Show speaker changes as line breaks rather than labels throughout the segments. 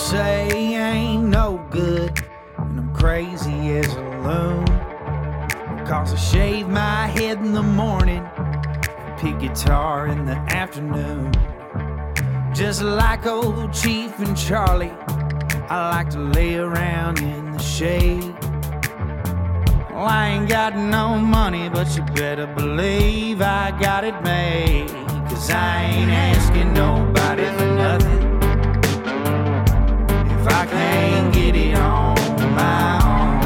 say I ain't no good, and I'm crazy as a loon. Cause I shave my head in the morning, pick guitar in the afternoon. Just like old Chief and Charlie, I like to lay around in the shade. Well, I ain't got no money, but you better believe I got it made. Cause I ain't asking nobody for nothing if I can't get it on my own.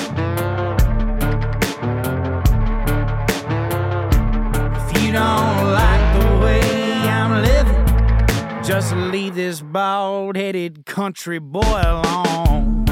If you don't like the way I'm living, just leave this bald-headed country boy alone.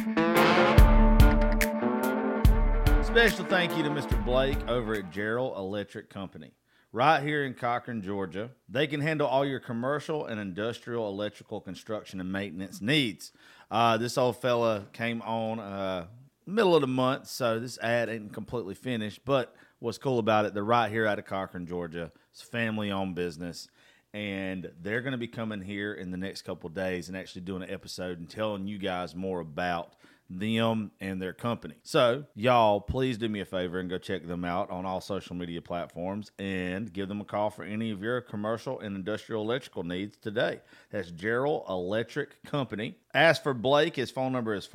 Special thank you to Mr. Blake over at Gerald Electric Company. Right here in Cochran, Georgia. They can handle all your commercial and industrial electrical construction and maintenance needs. This old fella came on middle of the month, so this ad ain't completely finished. But what's cool about it, they're right here out of Cochran, Georgia. It's a family-owned business. And they're going to be coming here in the next couple of days and actually doing an episode and telling you guys more about them and their company. So, y'all, please do me a favor and go check them out on all social media platforms and give them a call for any of your commercial and industrial electrical needs today. That's Gerald Electric Company. As for Blake, his phone number is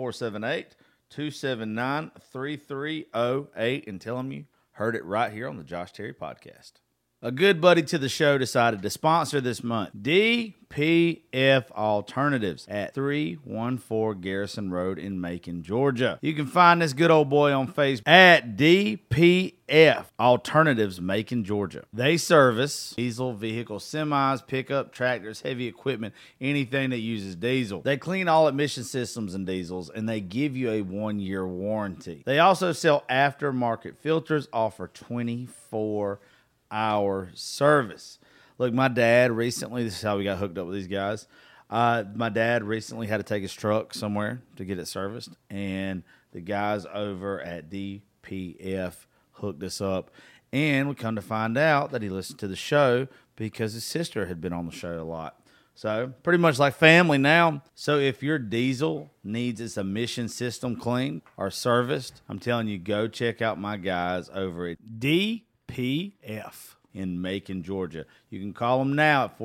478-279-3308, and tell him you heard it right here on the Josh Terry Podcast. A good buddy to the show decided to sponsor this month. DPF Alternatives at 314 Garrison Road in Macon, Georgia. You can find this good old boy on Facebook at DPF Alternatives, Macon, Georgia. They service diesel vehicles, semis, pickup, tractors, heavy equipment, anything that uses diesel. They clean all emission systems and diesels, and they give you a 1-year warranty. They also sell aftermarket filters, offer 24-hour service. Look, my dad recently, this is how we got hooked up with these guys. My dad recently had to take his truck somewhere to get it serviced, and the guys over at DPF hooked us up. And we come to find out that he listened to the show because his sister had been on the show a lot. So pretty much like family now. So if your diesel needs its emission system cleaned or serviced, I'm telling you, go check out my guys over at DPF in Macon, Georgia. You can call them now at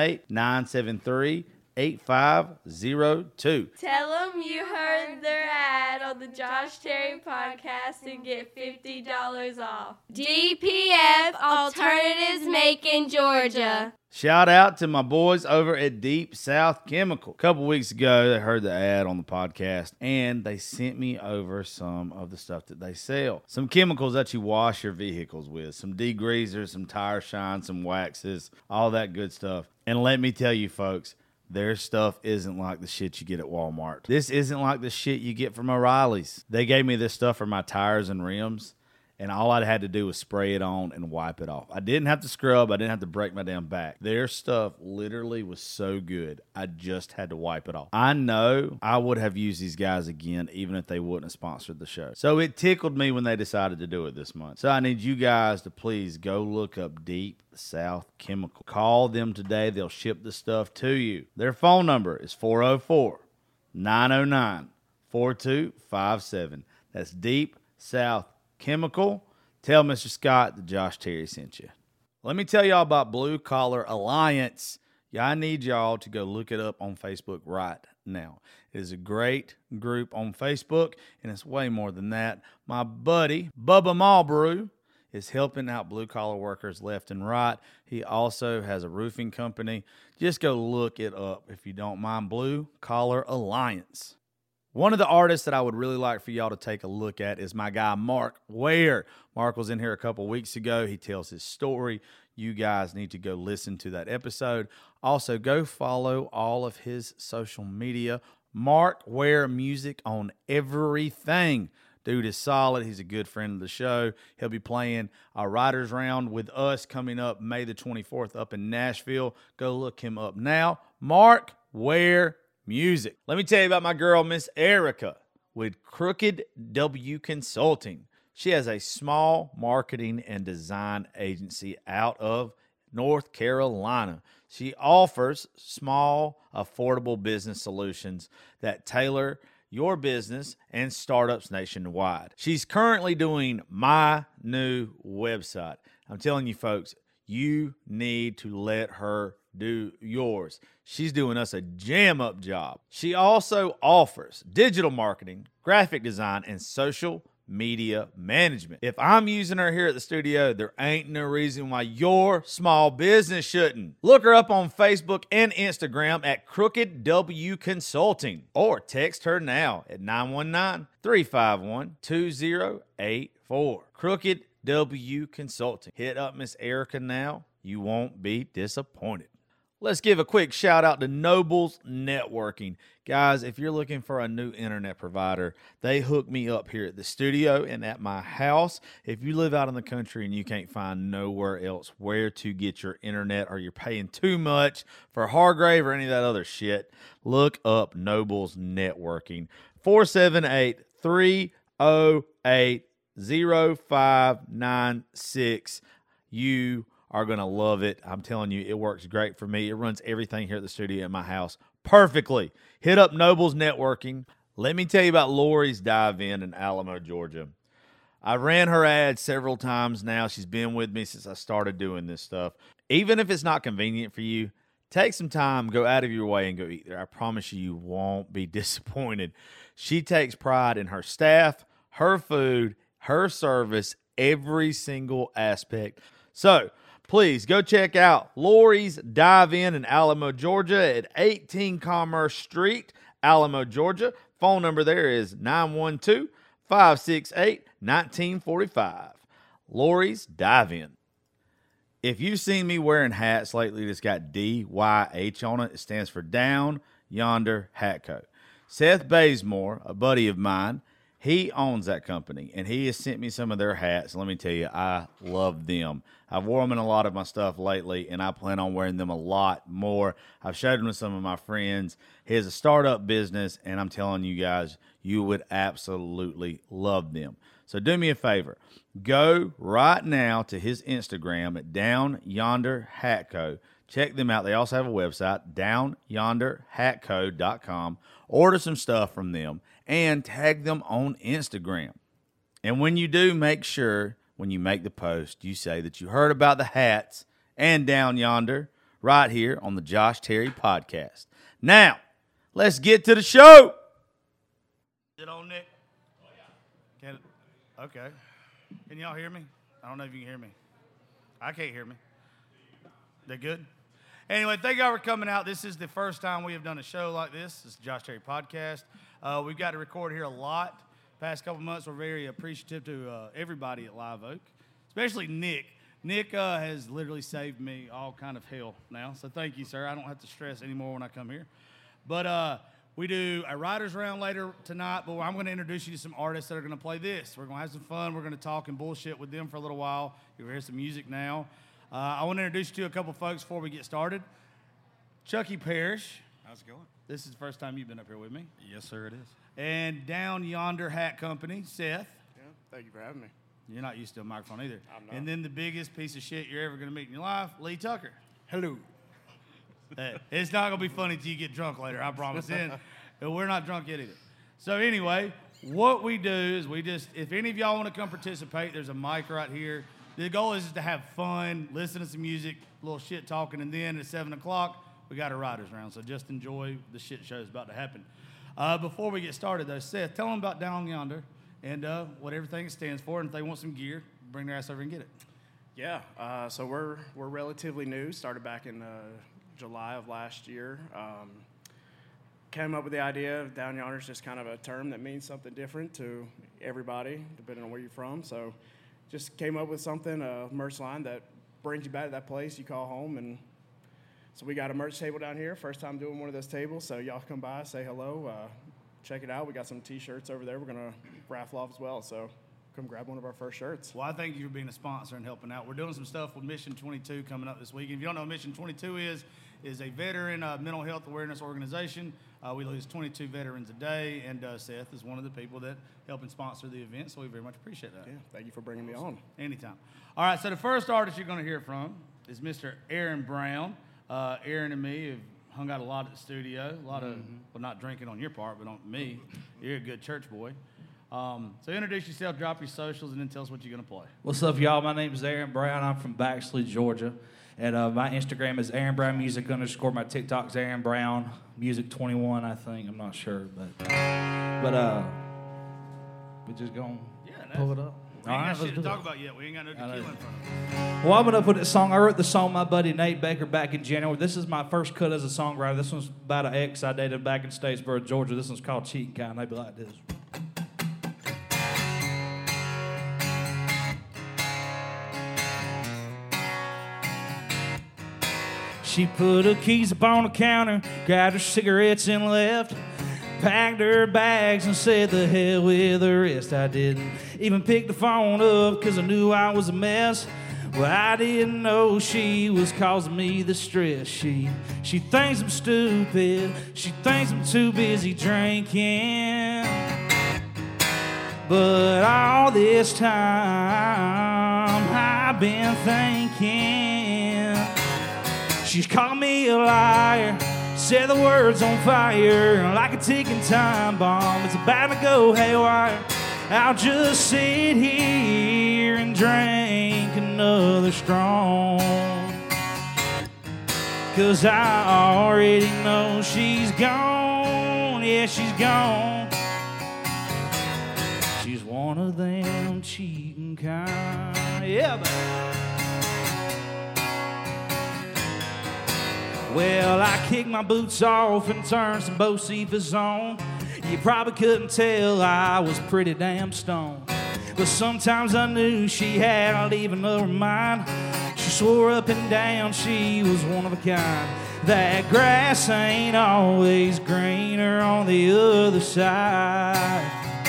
478-973-8502.
Tell them you heard their ad on the Josh Terry Podcast and get $50 off. DPF Alternatives, Macon, Georgia.
Shout out to my boys over at Deep South Chemical. A couple weeks ago, they heard the ad on the podcast, and they sent me over some of the stuff that they sell. Some chemicals that you wash your vehicles with, some degreasers, some tire shine, some waxes, all that good stuff. And let me tell you, folks, their stuff isn't like the shit you get at Walmart. This isn't like the shit you get from O'Reilly's. They gave me this stuff for my tires and rims, and all I had to do was spray it on and wipe it off. I didn't have to scrub. I didn't have to break my damn back. Their stuff literally was so good, I just had to wipe it off. I know I would have used these guys again even if they wouldn't have sponsored the show. So it tickled me when they decided to do it this month. So I need you guys to please go look up Deep South Chemical. Call them today. They'll ship the stuff to you. Their phone number is 404-909-4257. That's Deep South Chemical. Tell Mr. Scott that Josh Terry sent you. Let me tell y'all about Blue Collar Alliance. Yeah, I need y'all to go look it up on Facebook right now. It is a great group on Facebook, and it's way more than that. My buddy, Bubba Malbrew, is helping out blue-collar workers left and right. He also has a roofing company. Just go look it up if you don't mind. Blue Collar Alliance. One of the artists that I would really like for y'all to take a look at is my guy, Mark Ware. Mark was in here a couple weeks ago. He tells his story. You guys need to go listen to that episode. Also, go follow all of his social media. Mark Ware Music on everything. Dude is solid. He's a good friend of the show. He'll be playing a writer's round with us coming up May the 24th up in Nashville. Go look him up now. Mark Ware Music. Let me tell you about my girl, Miss Erica, with Crooked W Consulting. She has a small marketing and design agency out of North Carolina. She offers small, affordable business solutions that tailor your business and startups nationwide. She's currently doing my new website. I'm telling you, folks, you need to let her do yours. She's doing us a jam-up job. She also offers digital marketing, graphic design, and social media management. If I'm using her here at the studio, there ain't no reason why your small business shouldn't. Look her up on Facebook and Instagram at Crooked W Consulting, or text her now at 919-351-2084. Crooked W Consulting. Hit up Miss Erica now. You won't be disappointed. Let's give a quick shout out to Nobles Networking. Guys, if you're looking for a new internet provider, they hook me up here at the studio and at my house. If you live out in the country and you can't find nowhere else where to get your internet, or you're paying too much for Hargrave or any of that other shit, look up Nobles Networking. 478-308-0596. You are going to love it. I'm telling you, it works great for me. It runs everything here at the studio in my house perfectly. Hit up Nobles Networking. Let me tell you about Lori's Dive-In in Alamo, Georgia. I ran her ad several times now. She's been with me since I started doing this stuff. Even if it's not convenient for you, take some time, go out of your way, and go eat there. I promise you won't be disappointed. She takes pride in her staff, her food, her service, every single aspect. So, please go check out Lori's Dive-In in Alamo, Georgia at 18 Commerce Street, Alamo, Georgia. Phone number there is 912-568-1945. Lori's Dive-In. If you've seen me wearing hats lately that's got DYH on it, it stands for Down Yonder Hat Co. Seth Bazemore, a buddy of mine, he owns that company, and he has sent me some of their hats. Let me tell you, I love them. I've worn them in a lot of my stuff lately, and I plan on wearing them a lot more. I've showed them to some of my friends. He has a startup business, and I'm telling you guys, you would absolutely love them. So do me a favor. Go right now to his Instagram at Down Yonder Hat Co. Check them out. They also have a website, downyonderhatco.com. Order some stuff from them and tag them on Instagram. And when you do, make sure when you make the post, you say that you heard about the hats and Down Yonder right here on the Josh Terry Podcast. Now, let's get to the show. Is it on, Nick? Oh, yeah. Okay. Can y'all hear me? I don't know if you can hear me. I can't hear me. They good? Anyway, thank y'all for coming out. This is the first time we have done a show like this. This is the Josh Terry Podcast. We've got to record here a lot. Past couple months, we're very appreciative to everybody at Live Oak, especially Nick. Nick has literally saved me all kind of hell now, so thank you, sir. I don't have to stress anymore when I come here. But we do a writer's round later tonight, but I'm going to introduce you to some artists that are going to play this. We're going to have some fun. We're going to talk and bullshit with them for a little while. You'll hear some music now. I want to introduce you to a couple folks before we get started. Chucky Parrish.
How's it going?
This is the first time you've been up here with me.
Yes, sir, it is.
And Down Yonder Hat Company, Seth.
Yeah, thank you for having me.
You're not used to a microphone either.
I'm not.
And then the biggest piece of shit you're ever going to meet in your life, Lee Tucker.
Hello.
It's not going to be funny till you get drunk later, I promise. And we're not drunk yet either. So anyway, what we do is if any of y'all want to come participate, there's a mic right here. The goal is to have fun, listen to some music, a little shit talking, and then at 7 o'clock, we got a writer's round. So just enjoy the shit show that's about to happen. Before we get started, though, Seth, tell them about Down Yonder and what everything stands for. And if they want some gear, bring their ass over and get it.
Yeah, so we're relatively new. Started back in July of last year. Came up with the idea of Down Yonder is just kind of a term that means something different to everybody, depending on where you're from. So just came up with something, a merch line that brings you back to that place you call home. And so we got a merch table down here. First time doing one of those tables. So y'all come by, say hello, check it out. We got some T-shirts over there we're going to raffle off as well. So come grab one of our first shirts.
Well, I thank you for being a sponsor and helping out. We're doing some stuff with Mission 22 coming up this week. If you don't know what Mission 22 is a veteran mental health awareness organization. We lose 22 veterans a day, and Seth is one of the people that help and sponsor the event, so we very much appreciate that.
Yeah, thank you for bringing me on.
Anytime. All right, so the first artist you're going to hear from is Mr. Aaron Brown. Aaron and me have hung out a lot at the studio. A lot of, well, not drinking on your part, but on me. You're a good church boy. So introduce yourself, drop your socials, and then tell us what you're going to play.
What's up, y'all? My name is Aaron Brown. I'm from Baxley, Georgia. And my Instagram is Aaron Brown Music _. My TikTok's Aaron Brown Music 21, I think. I'm not sure, but we just gonna pull it up.
We ain't got shit to talk about yet. We ain't got no tequila in front of us.
Well, I'm gonna put this song. I wrote the song with my buddy Nate Baker back in January. This is my first cut as a songwriter. This one's about an ex I dated back in Statesboro, Georgia. This one's called Cheating Kind. Maybe like this. She put her keys up on the counter, grabbed her cigarettes and left. Packed her bags and said the hell with the rest. I didn't even pick the phone up because I knew I was a mess. Well, I didn't know she was causing me the stress. She thinks I'm stupid. She thinks I'm too busy drinking. But all this time I've been thinking. She's called me a liar, said the words on fire like a ticking time bomb. It's about to go haywire. I'll just sit here and drink another strong, 'cause I already know she's gone. Yeah, she's gone. She's one of them cheating kind. Yeah, baby. Well, I kicked my boots off and turned some Bocephus on. You probably couldn't tell I was pretty damn stoned. But sometimes I knew she had even her mind. She swore up and down she was one of a kind. That grass ain't always greener on the other side.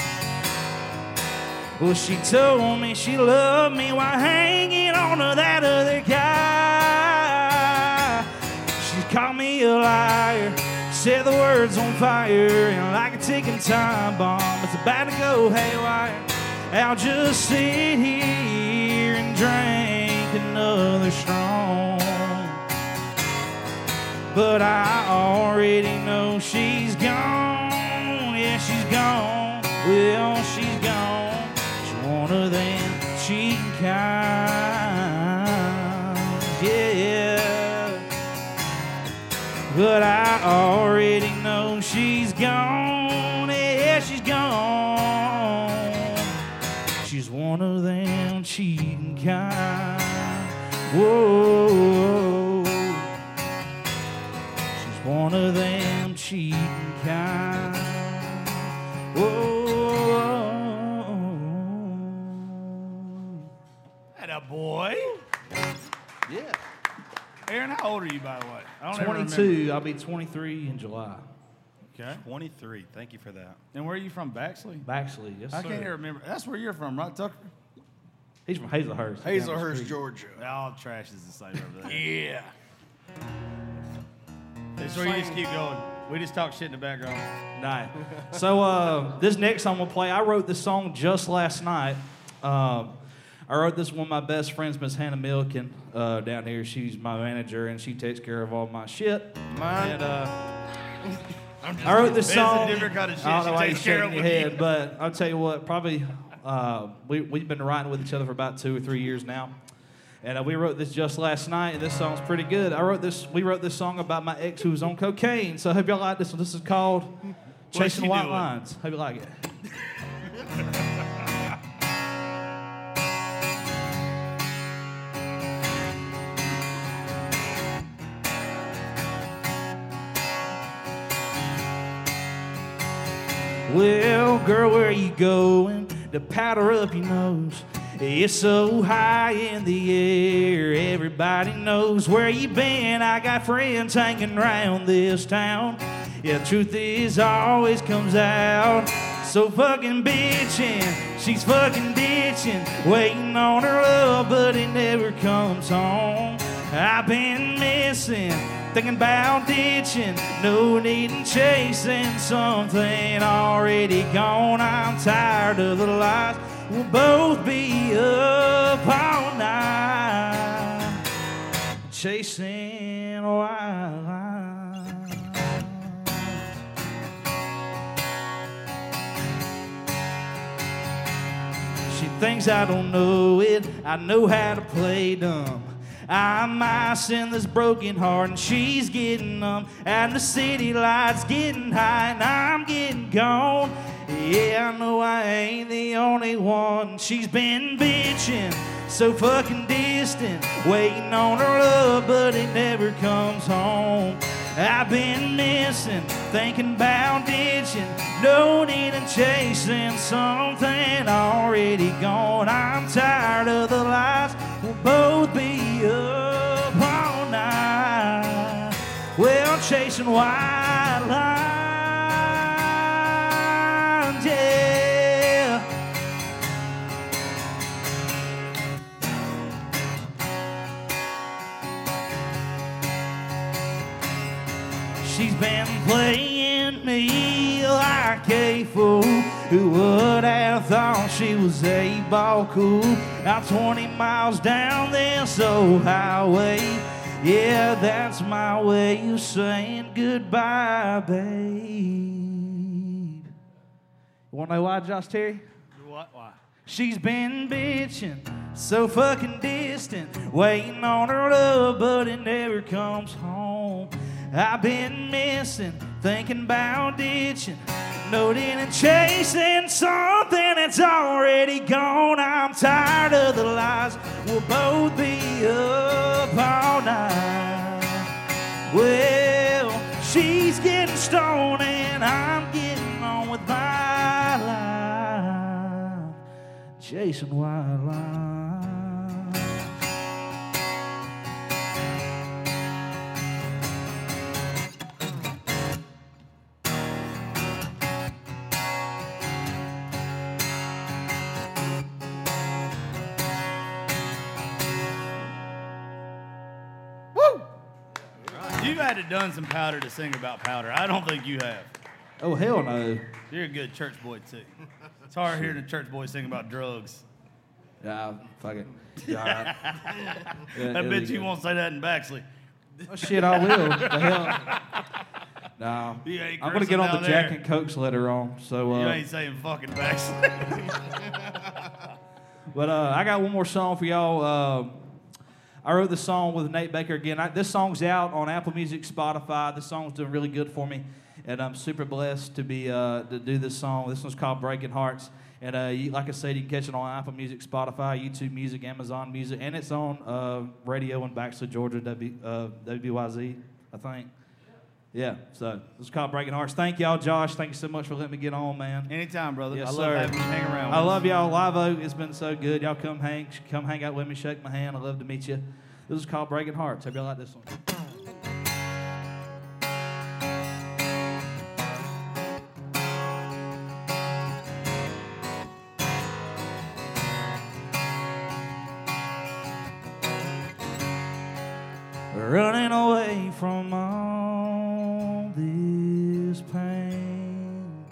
Well, she told me she loved me while hanging on to that other guy. She called me a liar, said the words on fire, and like a ticking time bomb, it's about to go haywire. I'll just sit here and drink another strong, but I already know she's gone. Yeah, she's gone. Well, she's gone. She's one of them cheating kind. Yeah. But I already know she's gone. Yeah, she's gone. She's one of them cheating kind. Whoa. She's one of them cheating kind. Whoa.
Atta boy.
Yeah.
Aaron, how old are you, by the way? I don't ever
22.
remember.
I'll be 23 in July.
Okay.
23. Thank you for that.
And where are you from, Baxley?
Baxley, yes,
I
sir.
can't even remember. That's where you're from, right, Tucker?
He's from Hazelhurst.
Hazelhurst, Georgia.
All trash is the same over there.
Yeah.
That's where you just keep going. We just talk shit in the background.
Nice. So this next song we'll play, I wrote this song just last night. I wrote this with one of my best friends, Miss Hannah Milken, down here. She's my manager, and she takes care of all my shit. And I wrote this song.
It's a different kind of shit.
I don't know why
She
you're
takes care
shaking
of
your
with
head, but I'll tell you what, probably we've been writing with each other for about 2 or 3 years now. And we wrote this just last night, and this song's pretty good. We wrote this song about my ex who was on cocaine, so I hope y'all like this one. This is called Chasing
she
White
doing?
Lines. Hope you like it. Well, girl, where you going to powder up your nose? It's so high in the air, everybody knows where you been. I got friends hanging around this town. Yeah, the truth is always comes out. So fucking bitchin', she's fucking ditching, waiting on her love, but it never comes home. I've been missing, thinking about ditching, no need in chasing something already gone. I'm tired of the lies, we'll both be up all night. chasing wildlife. She thinks I don't know it, I know how to play dumb. I'm ice in this broken heart and she's getting numb. And the city lights getting high and I'm getting gone. Yeah, I know I ain't the only one. She's been bitching, so fucking distant, waiting on her love, but it never comes home. I've been missing, thinking about ditching, no need in chasing something already gone. I'm tired of the lies, we'll both be up all night. Well, chasing wildlife, yeah. She's been playing me like a fool. Who would have thought she was a ball cool? Out 20 miles down this old highway. Yeah, that's my way of saying goodbye, babe. You wanna know why, Josh Terry?
What? Why?
She's been bitching, so fucking distant, waiting on her love, but it never comes home. I've been missing, thinking about ditching, noting and chasing something that's already gone. I'm tired of the lies, we'll both be up all night. Well, she's getting stoned and I'm getting on with my life, chasing wildlife.
You've had to done some powder to sing about powder. I don't think you have.
Oh, hell no.
You're a good church boy, too. It's hard hearing a church boy sing about drugs.
Yeah, fuck it. Yeah,
I bet you won't say that in Baxley.
Oh, shit, I will. The hell? No.
You ain't
I'm going to get on the
cursing
Jack
down
and Cokes later on. So,
You ain't saying fucking Baxley.
But I got one more song for y'all. I wrote this song with Nate Baker again. This song's out on Apple Music, Spotify. This song's doing really good for me, and I'm super blessed to be to do this song. This one's called "Breaking Hearts," and like I said, you can catch it on Apple Music, Spotify, YouTube Music, Amazon Music, and it's on radio in Baxley, Georgia, WYZ, I think. Yeah, so it's called Breaking Hearts. Thank y'all, Josh. Thank you so much for letting me get on, man.
Anytime, brother.
Yes,
I love
sir.
having you hang around.
I
with
love
us.
y'all. Live Oak, it's been so good. Y'all come hang out with me, shake my hand. I love to meet you. This is called Breaking Hearts. Hope y'all like this one. Running away from all this pain,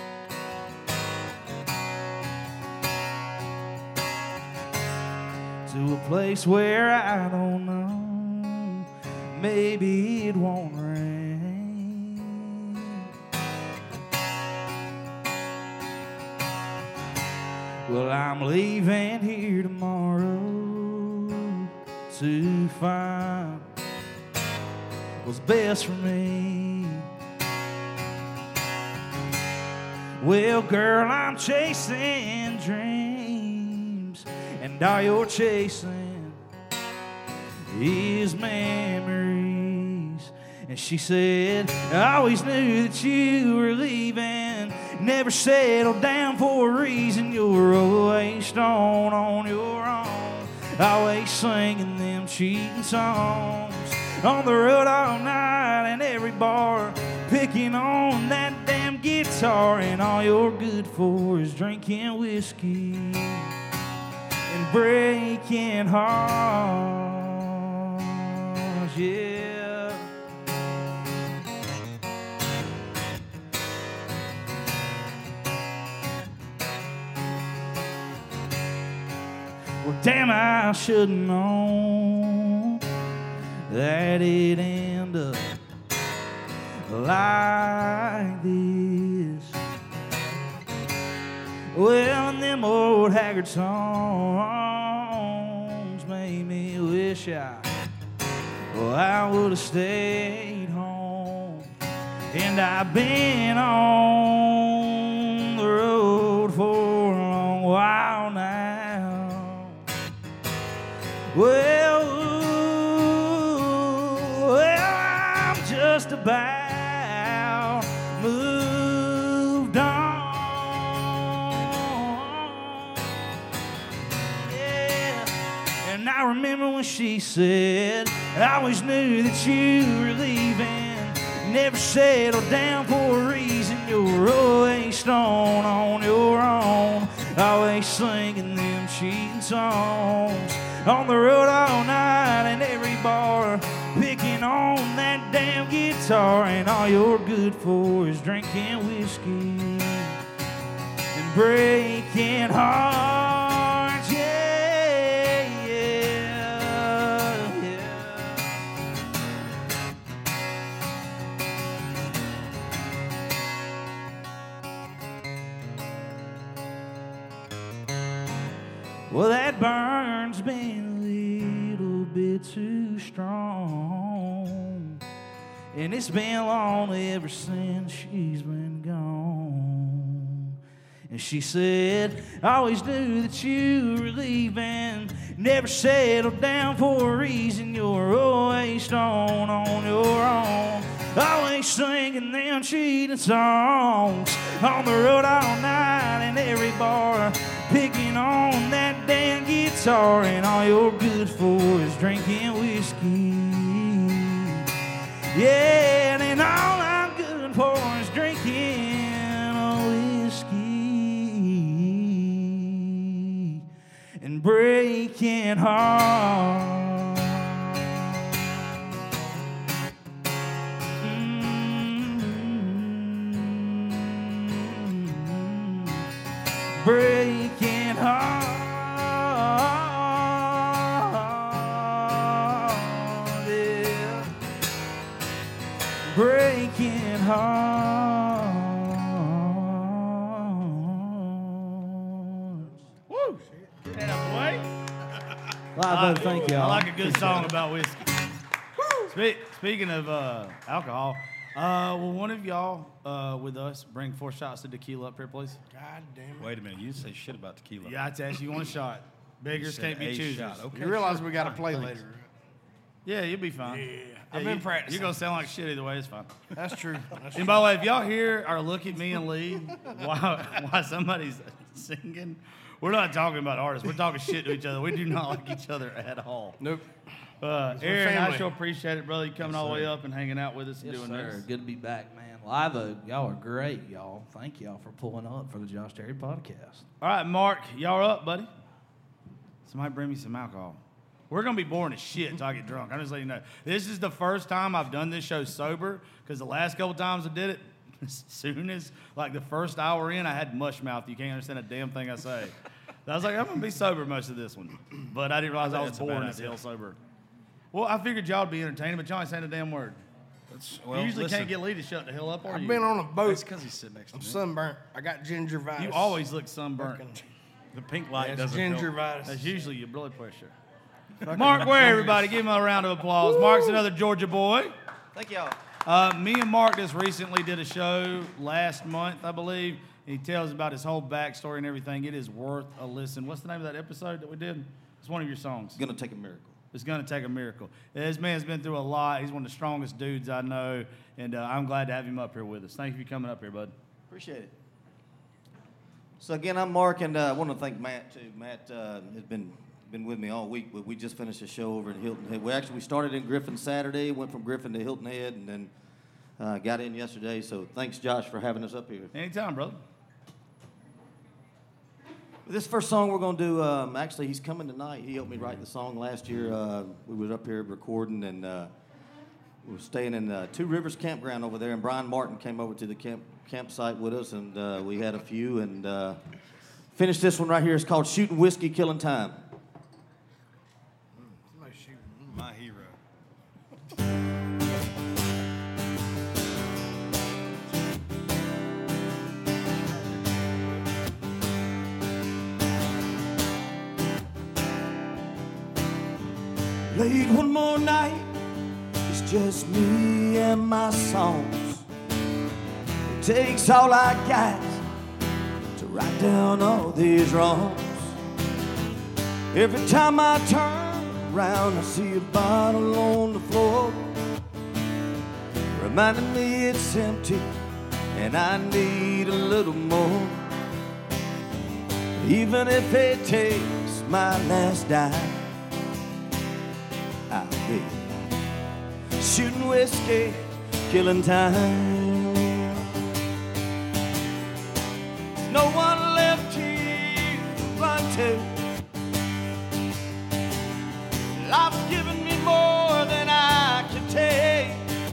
to a place where I don't know, maybe it won't rain. Well, I'm leaving here tomorrow to find what's best for me. Well, girl, I'm chasing dreams, and all you're chasing is memories. And she said, I always knew that you were leaving, never settled down for a reason. You're always stone on your own, always singing them cheating songs, on the road all night and every bar, picking on that damn guitar, and all you're good for is drinking whiskey and breaking hearts, yeah. Well, damn, I should've known that it end up like this. Well, and them old haggard songs made me wish I would have stayed home. And I've been on the road for a long while now. Well, I'm just about moved on. Yeah. And I remember when she said, I always knew that you were leaving. Never settled down for a reason. You're always strong on your own. Always singing them cheating songs. On the road all night and every bar, picking on that damn guitar. And all you're good for is drinking whiskey and breaking hearts. Yeah, yeah, yeah. Well, that burn's been a little bit too strong, and it's been long ever since she's been gone. And she said, I always knew that you were leaving. Never settled down for a reason. You're always strong on your own. Always singing them cheating songs. On the road all night and every bar, picking on that damn guitar. And all you're good for is drinking whiskey. Yeah, and all I'm good for is drinking whiskey and breaking hearts. Breaking heart, yeah. Breaking hearts.
Woo! That boy.
Live, thank y'all.
I like a good song about whiskey. Speaking of alcohol, will one of y'all with us bring 4 shots of tequila up here, please?
God damn it.
Wait a minute, you didn't say shit about tequila.
Yeah, I asked you one shot. Beggars
said
can't be
a
choosers.
shot. Okay,
You realize
sure.
we got to play
Thanks.
later.
Yeah, you'll be fine.
Yeah. I've been practicing.
You're going to sound like shit either way. It's fine.
That's true.
And by the way, if y'all hear or look at me and Lee while somebody's singing, we're not talking about artists. We're talking shit to each other. We do not like each other at all.
Nope.
Aaron, I
family.
sure appreciate it, brother. You coming all the way up and hanging out with us and doing this.
Good to be back, man. Live Oak, y'all are great, y'all. Thank y'all for pulling up for the Josh Terry podcast.
All right, Mark, y'all are up, buddy. Somebody bring me some alcohol. We're going to be boring as shit until I get drunk. I'm just letting you know. This is the first time I've done this show sober, because the last couple times I did it, as soon as, like, the first hour in, I had mush mouth. You can't understand a damn thing I say. I was like, I'm going to be sober most of this one. But I didn't realize I was
That's a bad
boring as
idea.
hell sober. Well, I figured y'all would be entertaining, but y'all ain't saying a damn word.
Well,
You usually
listen,
can't get Lee to shut the hell up, or
I've
you?
been on a boat.
That's because he's sitting next to
I'm
me.
sunburnt. I got gingivitis.
You always look sunburnt.
The pink light
It's
doesn't help.
gingivitis.
That's usually your blood pressure. Mark Ware, everybody. Give him a round of applause. Mark's another Georgia boy.
Thank y'all.
Me and Mark just recently did a show last month, I believe. He tells about his whole backstory and everything. It is worth a listen. What's the name of that episode that we did? It's one of your songs.
Gonna take a miracle.
It's going to take a miracle. This man's been through a lot. He's one of the strongest dudes I know, and I'm glad to have him up here with us. Thank you for coming up here, bud.
Appreciate it. So again, I'm Mark, and I want to thank Matt too. Matt has been with me all week, but we just finished a show over in Hilton Head. We started in Griffin Saturday, went from Griffin to Hilton Head, and then got in yesterday. So thanks, Josh, for having us up here.
Anytime, brother.
This first song we're going to do, actually, he's coming tonight. He helped me write the song last year. We was up here recording, and we were staying in Two Rivers Campground over there, and Brian Martin came over to the campsite with us, and we had a few, and finished this one right here. It's called Shooting Whiskey, Killing Time.
My hero.
Late one more night, it's just me and my songs. It takes all I got to write down all these wrongs. Every time I turn around, I see a bottle on the floor, reminding me it's empty and I need a little more. Even if it takes my last dime, I'll be shooting whiskey, killing time. There's no one left here to run to. Life's given me more than I can take.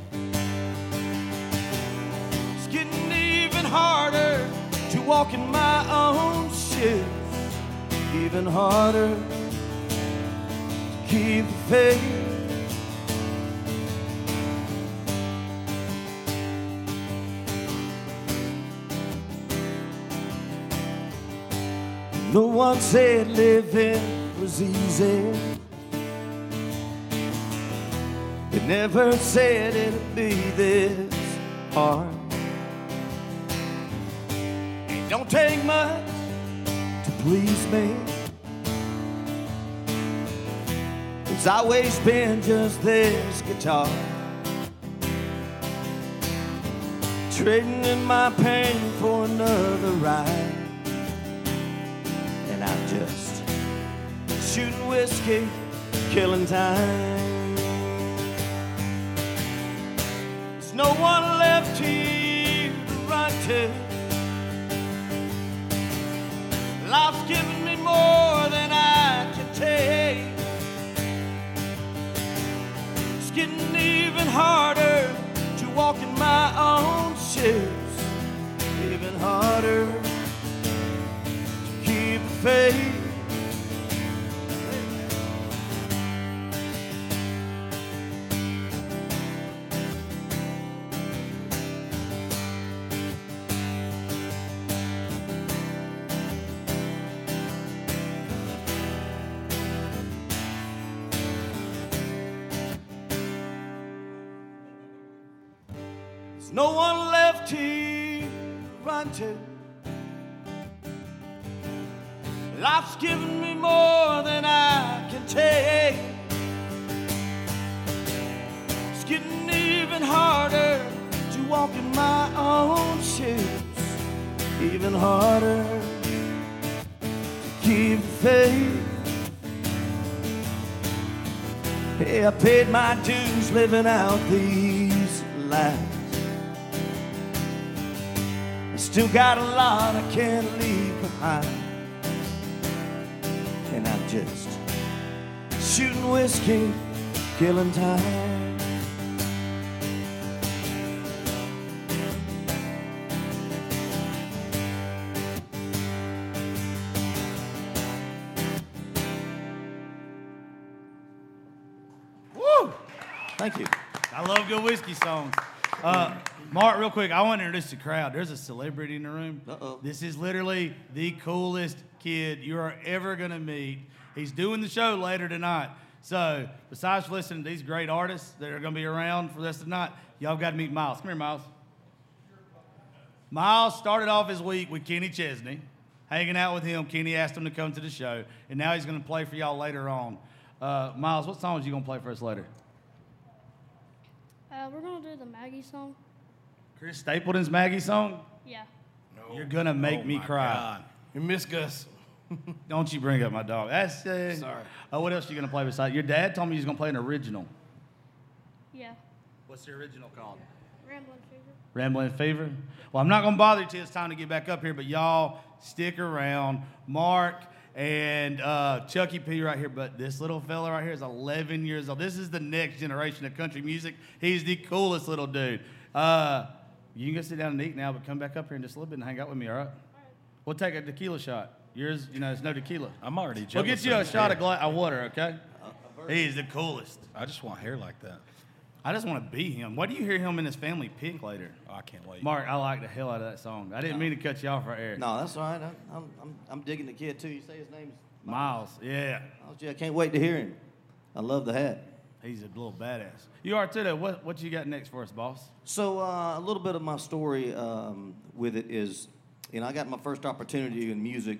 It's getting even harder to walk in my own shoes, even harder to keep the faith. No one said living was easy. They never said it'd be this hard. It don't take much to please me. It's always been just this guitar, trading in my pain for another ride. And I'm just shooting whiskey, killing time. There's no one left here to run to. Life's given me more than I can take. It's getting even harder to walk in my own shoes, even harder to keep the faith. There's no one left here to run to. Life's given me more than I can take. It's getting even harder to walk in my own shoes, even harder to keep the faith. Hey, I paid my dues living out these lives. I still got a lot I can't leave behind. And I'm just shooting whiskey, killing time.
Woo!
Thank you.
I love good whiskey songs. Mark, real quick, I want to introduce the crowd. There's a celebrity in the room.
Uh-oh.
This is literally the coolest kid you are ever going to meet. He's doing the show later tonight. So, besides listening to these great artists that are going to be around for the rest of the night, y'all got to meet Miles. Come here, Miles. Miles started off his week with Kenny Chesney, hanging out with him. Kenny asked him to come to the show, and now he's going to play for y'all later on. Miles, what songs are you going to play for us later?
We're going to do the Maggie song.
Chris Stapleton's Maggie song?
Yeah.
You're going to make me cry.
God.
You miss Gus.
Don't you bring up my dog. That's
Sorry.
What else are you going to play besides? Your dad told me he's going to play an original.
Yeah.
What's the original called?
Ramblin' Fever.
Ramblin' Fever. Well, I'm not going to bother you till it's time to get back up here, but y'all stick around. Mark and Chucky P right here, but this little fella right here is 11 years old. This is the next generation of country music. He's the coolest little dude. You can go sit down and eat now, but come back up here in just a little bit and hang out with me, all right? We'll take a tequila shot. Yours, there's no tequila.
I'm already jealous.
We'll get you a
of
shot
hair.
of water, okay? He's the coolest.
I just want hair like that.
I just want to be him. Why do you hear him and his family pick later?
Oh, I can't wait.
Mark, I like the hell out of that song. I didn't mean to cut you off right there.
No, that's all right. I'm digging the kid too. You say his name's
Miles, yeah.
Miles. Yeah, I can't wait to hear him. I love the hat.
He's a little badass. You are too, though. What you got next for us, boss?
So a little bit of my story with it is, I got my first opportunity in music.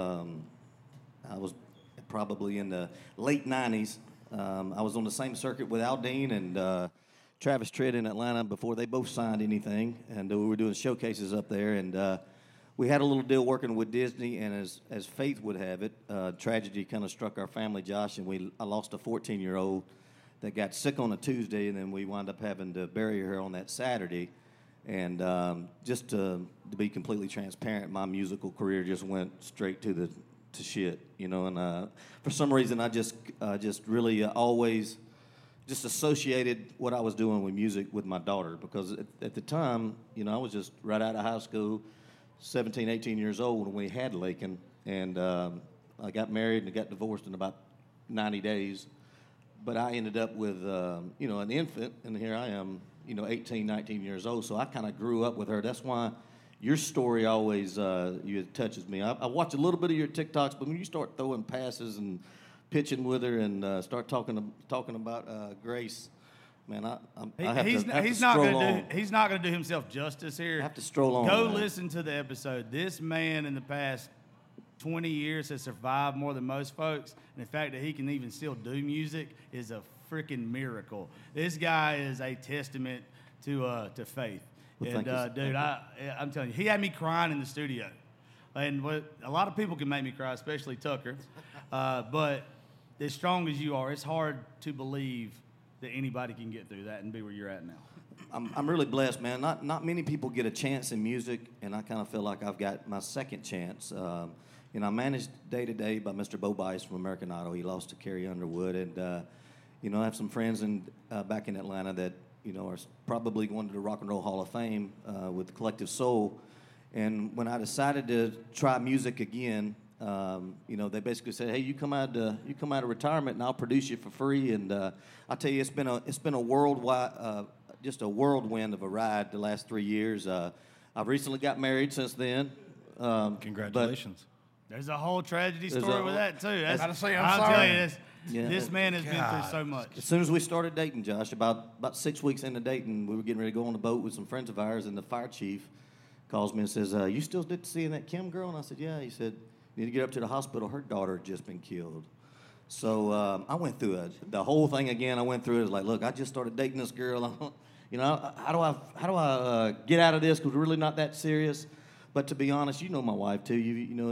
I was probably in the late 90s. I was on the same circuit with Aldine and Travis Tritt in Atlanta before they both signed anything, and we were doing showcases up there, and we had a little deal working with Disney, and as fate would have it, tragedy kind of struck our family, Josh, and I lost a 14-year-old that got sick on a Tuesday, and then we wound up having to bury her on that Saturday. And just to be completely transparent, my musical career just went straight to shit, And for some reason, I just really always just associated what I was doing with music with my daughter, because at the time, I was just right out of high school, 17, 18 years old when we had Lakin, and I got married and got divorced in about 90 days. But I ended up with, an infant, and here I am, 18, 19 years old. So I kind of grew up with her. That's why your story always touches me. I watch a little bit of your TikToks, but when you start throwing passes and pitching with her and start talking about Grace, man,
He's not going to do himself justice here.
I have to stroll on.
Go
man.
listen to the episode. This man in the past 20 years has survived more than most folks, and the fact that he can even still do music is a freaking miracle. This guy is a testament to faith.
Well,
and dude, I'm telling you, he had me crying in the studio, and a lot of people can make me cry, especially Tucker. But as strong as you are, it's hard to believe that anybody can get through that and be where you're at now.
I'm really blessed, man. Not many people get a chance in music, and I kind of feel like I've got my second chance. I'm managed day to day by Mr. Bo Bice from American Idol. He lost to Carrie Underwood, and I have some friends back in Atlanta that are probably going to the Rock and Roll Hall of Fame with Collective Soul. And when I decided to try music again, they basically said, "Hey, you come out of retirement, and I'll produce you for free." And I tell you, it's been a worldwide, just a whirlwind of a ride the last 3 years. I've recently got married since then.
Congratulations.
There's a whole tragedy story with that, too.
I'm sorry.
Tell you, this man has been through so much.
As soon as we started dating, Josh, about 6 weeks into dating, we were getting ready to go on a boat with some friends of ours, and the fire chief calls me and says, "You still seeing that Kim girl?" And I said, "Yeah." He said, "You need to get up to the hospital. Her daughter had just been killed." So I went through the whole thing again. I went through it. It was like, look, I just started dating this girl. How do I get out of this? Because we're really not that serious. But to be honest, you know my wife too.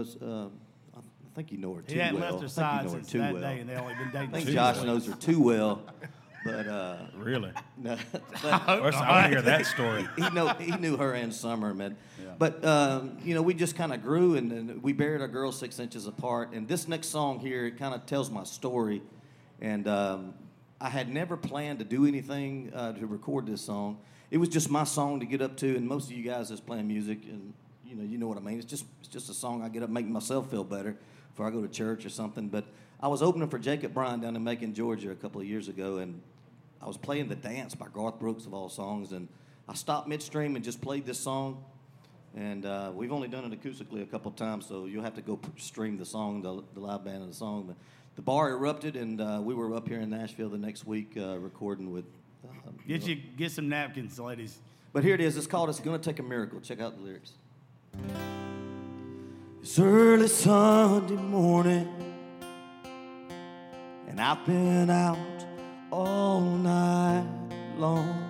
I think you know her too well.
He hadn't left her side since that day, and they only been dating.
I think Josh knows her too well. But
really,
no,
I want to hear that story.
He knew her and Summer, man. Yeah. But we just kind of grew, and we buried our girls 6 inches apart. And this next song here, it kind of tells my story. And I had never planned to do anything to record this song. It was just my song to get up to, and most of you guys that's playing music, and you know what I mean. It's just a song I get up making myself feel better before I go to church or something. But I was opening for Jacob Bryan down in Macon, Georgia a couple of years ago, and I was playing The Dance by Garth Brooks of all songs, and I stopped midstream and just played this song. And we've only done it acoustically a couple of times, so you'll have to go stream the song, the live band of the song. But the bar erupted, and we were up here in Nashville the next week recording with...
Get some napkins, ladies.
But here it is. It's called It's Gonna Take a Miracle. Check out the lyrics. It's early Sunday morning, and I've been out all night long.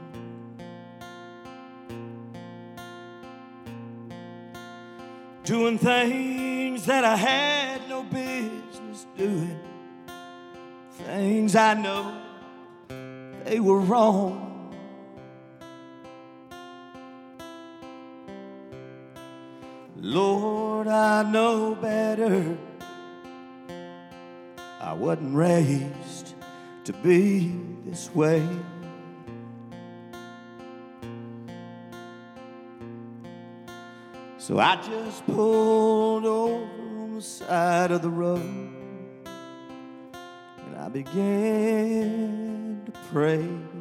Doing things that I had no business doing. Things I know they were wrong. Lord, I know better. I wasn't raised to be this way. So I just pulled over on the side of the road, and I began to pray.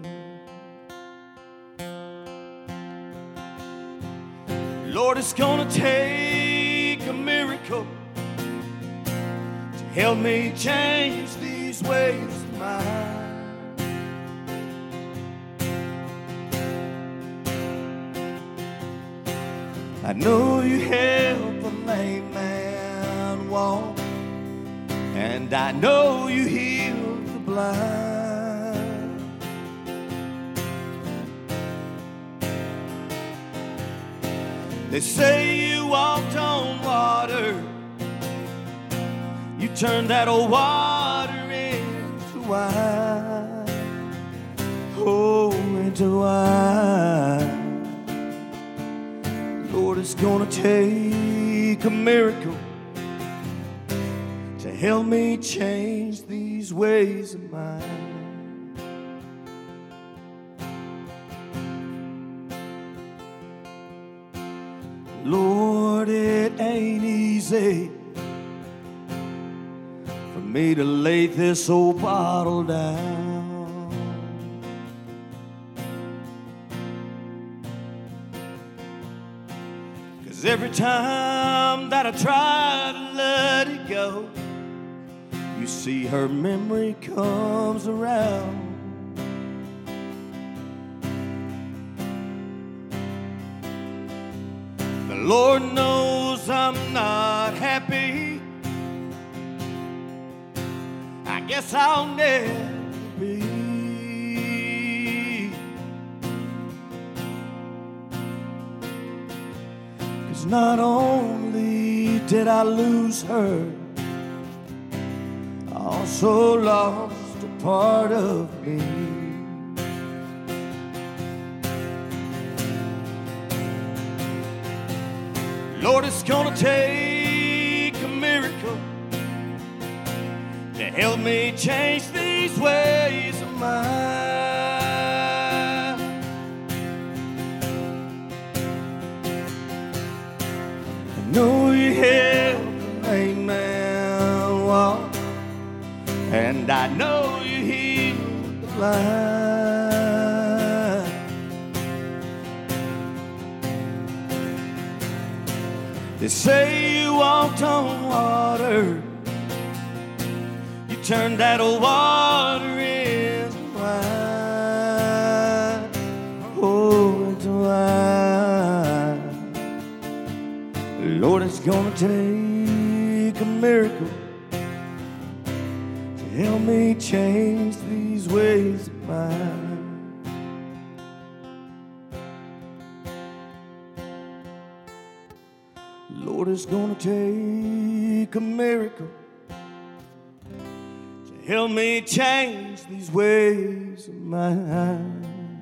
Lord, it's gonna take a miracle to help me change these ways of mine. I know you help the lame man walk, and I know you heal the blind. They say you walked on water, you turned that old water into wine. Oh, into wine. Lord, it's gonna take a miracle to help me change these ways of mine. Lord, it ain't easy for me to lay this old bottle down. 'Cause every time that I try to let it go, you see her memory comes around. The Lord knows I'm not happy. I guess I'll never be. 'Cause not only did I lose her, I also lost a part of me. Lord, it's gonna take a miracle to help me change these ways of mine. I know you help the lame man walk, and I know you heal the blind. They say you walked on water, you turned that old water into wine. Oh, into wine. Lord, it's gonna take a miracle to help me change these ways of mine. Lord, it's gonna take a miracle to help me change these ways of mine.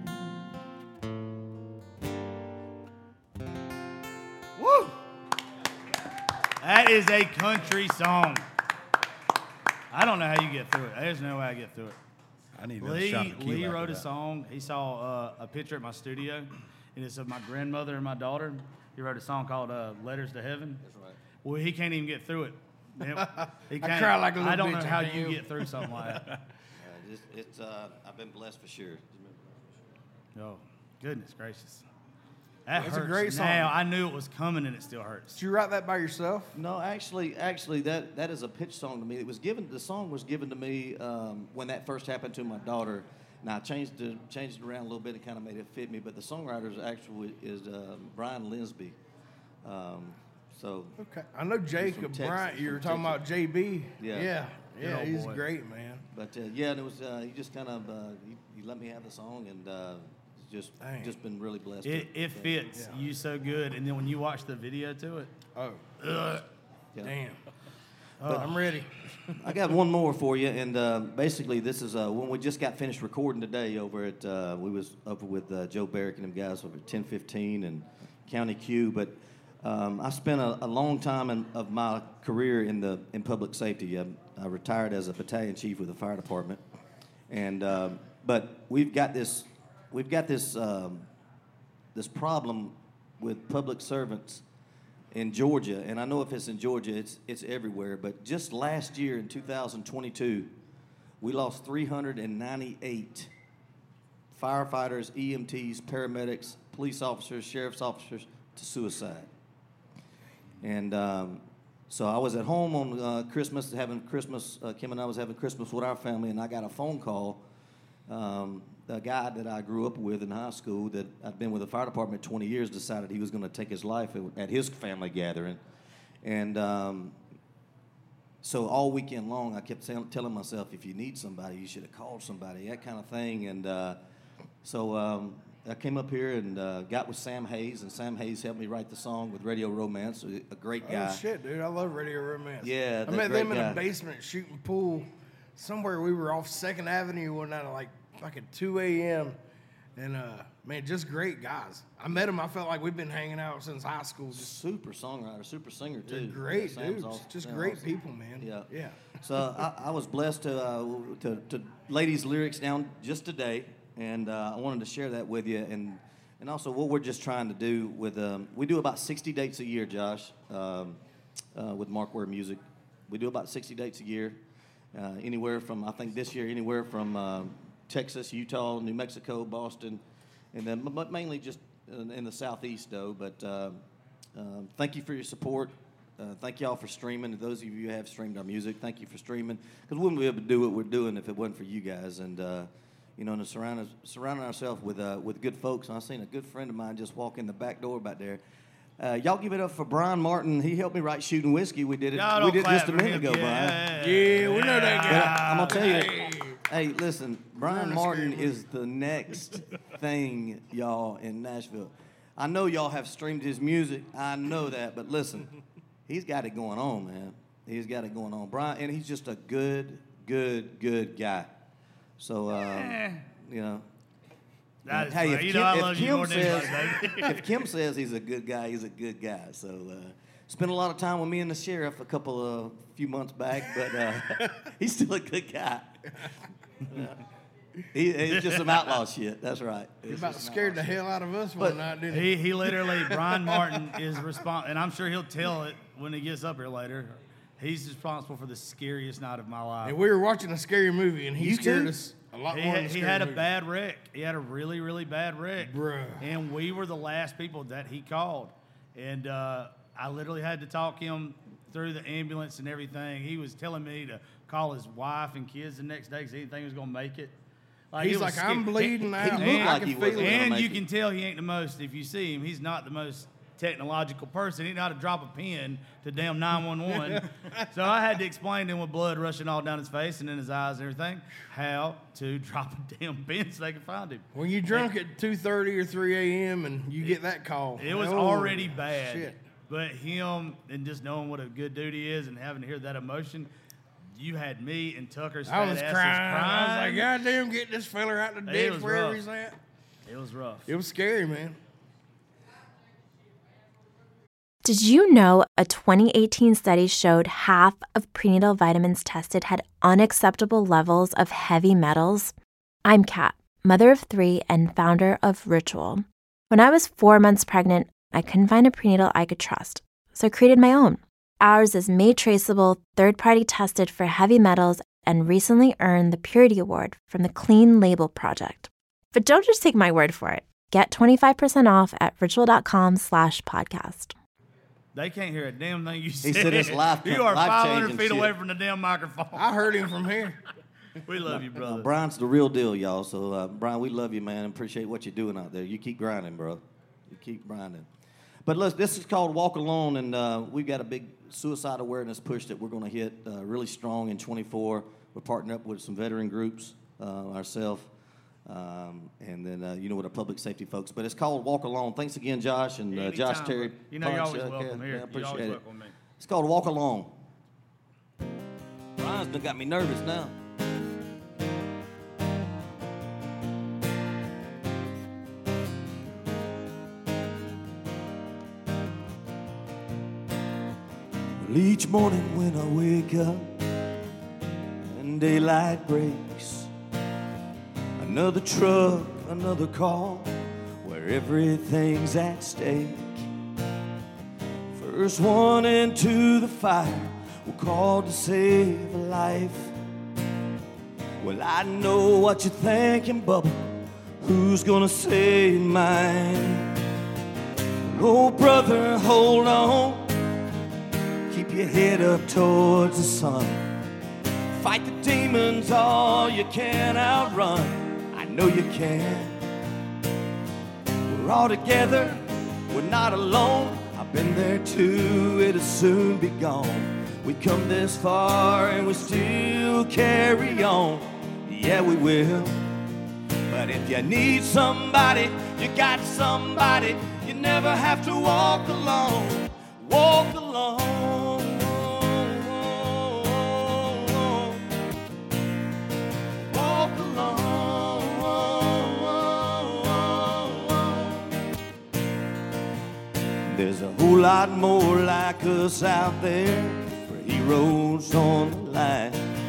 Woo! That is a country song. I don't know how you get through it. There's no way I get through it.
I need another shot of tequila
Lee
after
wrote a
that.
song. He saw a picture at my studio, and it's of my grandmother and my daughter. He wrote a song called "Letters to Heaven." That's right. Well, he can't even get through it. He can't.
cry like a little
I don't know
bitch,
how
I
you
do.
get through something like that.
I've been blessed for sure.
Oh, goodness gracious. That
It's a
hurts.
great song.
Now I knew it was coming, and it still hurts.
Did you write that by yourself?
No, actually, that is a pitch song to me. The song was given to me when that first happened to my daughter. Now I changed it around a little bit and kind of made it fit me. But the songwriter is Brian Linsby. So
Okay. I know Jacob
Texas,
Bryant. You were
from
talking about JB.
Yeah.
Good old
He's
boy.
great, man.
But yeah, and it was he just kind of he let me have the song, and it's
Dang.
just been really blessed.
It fits you so good, and then when you watch the video to it,
Oh,
Yeah.
damn. I'm ready.
I got one more for you, and basically this is when we just got finished recording today over at we was over with Joe Barrick and them guys over at 1015 and County Q. But I spent a long time of my career in public safety. I retired as a battalion chief with the fire department, and but we've got this this problem with public servants in Georgia, and I know if it's in Georgia, it's everywhere. But just last year in 2022, we lost 398 firefighters, EMTs, paramedics, police officers, sheriff's officers to suicide. And So I was at home on Christmas, having Christmas. Kim and I was having Christmas with our family, and I got a phone call. The guy that I grew up with in high school, that I'd been with the fire department 20 years, decided he was going to take his life at his family gathering. And so all weekend long, I kept telling myself, if you need somebody, you should have called somebody, that kind of thing. And so I came up here and got with Sam Hayes, and Sam Hayes helped me write the song with Radio Romance, a great guy.
Oh, shit, dude. I love Radio Romance.
Yeah,
I met them in a basement shooting pool somewhere. We were off 2nd Avenue one night at like fucking 2 a.m. And, man, just great guys. I met them. I felt like we've been hanging out since high school.
Super songwriter, super singer, too.
They're great dudes.
Awesome.
Just great people, man.
Yeah. So I was blessed to lay these lyrics down just today, and I wanted to share that with you. And also what we're just trying to do with, we do about 60 dates a year, Josh, with Mark Ware Music. We do about 60 dates a year, anywhere from, I think this year, anywhere from Texas, Utah, New Mexico, Boston, and then mainly just in the Southeast, though. But thank you for your support. Thank y'all for streaming. Those of you who have streamed our music, thank you for streaming. Because we wouldn't be able to do what we're doing if it wasn't for you guys. And and surrounding ourselves with good folks. And I seen a good friend of mine just walk in the back door back there. Y'all give it up for Brian Martin. He helped me write Shooting Whiskey. We did it. We did it just a minute ago, Brian.
Yeah, we know that guy.
But I'm gonna tell you. Hey, listen, Brian Martin is the next thing, y'all, in Nashville. I know y'all have streamed his music. I know that, but listen, he's got it going on, man. He's got it going on. Brian, and he's just a good guy. So,
That is
hey,
funny. I love you more than anybody, baby.
if Kim says he's a good guy, he's a good guy. So, spent a lot of time with me and the sheriff a few months back, but he's still a good guy. He's just some outlaw shit. That's right.
He about scared the hell out of us one night, didn't he?
He literally, Brian Martin is responsible, and I'm sure he'll tell it when he gets up here later. He's responsible for the scariest night of my life.
And we were watching a scary movie, and he scared us a lot more than
He had a bad wreck. He had a really, really bad wreck.
Bruh.
And we were the last people that he called. And I literally had to talk him through the ambulance and everything. He was telling me to call his wife and kids the next day because he didn't think he was going to make it.
He's like, I'm bleeding out.
He looked like he wasn't gonna
And
make
you
it.
can tell he ain't the most, if you see him, he's not the most technological person. He didn't know how to drop a pin to damn 911. So I had to explain to him with blood rushing all down his face and in his eyes and everything, how to drop a damn pin so they could find him.
When you're drunk at 2:30 or 3 a.m. and you get that call.
It was already bad.
Shit.
But him and just knowing what a good dude he is and having to hear that emotion, you had me and Tucker's
I was
fat
crying.
asses
I was like, God damn, get this fella out the ditch
was
wherever
rough.
he's at.
It was rough.
It was scary, man.
Did you know a 2018 study showed half of prenatal vitamins tested had unacceptable levels of heavy metals? I'm Kat, mother of 3 and founder of Ritual. When I was 4 months pregnant, I couldn't find a prenatal I could trust, so I created my own. Ours is made traceable, third-party tested for heavy metals, and recently earned the Purity Award from the Clean Label Project. But don't just take my word for it. Get 25% off at ritual.com/podcast.
They can't hear a damn thing you said.
He said it's life.
You are 500 feet
shit.
away from the damn microphone.
I heard him from here.
We love you, brother.
Brian's the real deal, y'all. So, Brian, we love you, man. Appreciate what you're doing out there. You keep grinding, bro. You keep grinding. But look, this is called Walk Alone, and we've got a big suicide awareness push that we're going to hit really strong in 24. We're partnering up with some veteran groups ourselves, and then, with our public safety folks. But it's called Walk Alone. Thanks again, Josh, and Josh
Anytime,
Terry.
bro. You know you're
Punch,
always welcome here.
Yeah,
You're
appreciate
always
it.
welcome with me.
It's called Walk Alone. Brian's done got me nervous now. Well, each morning when I wake up and daylight breaks, another truck, another call, where everything's at stake. First one into the fire, we're called to save a life. Well, I know what you're thinking, Bubba. Who's gonna save mine? Oh, brother, hold on. Keep your head up towards the sun. Fight the demons all you can outrun. I know you can. We're all together, we're not alone. I've been there too, it'll soon be gone. We come this far and we still carry on. Yeah, we will. But if you need somebody, you got somebody. You never have to walk alone. Walk alone. Walk alone. There's a whole lot more like us out there, for heroes on the line.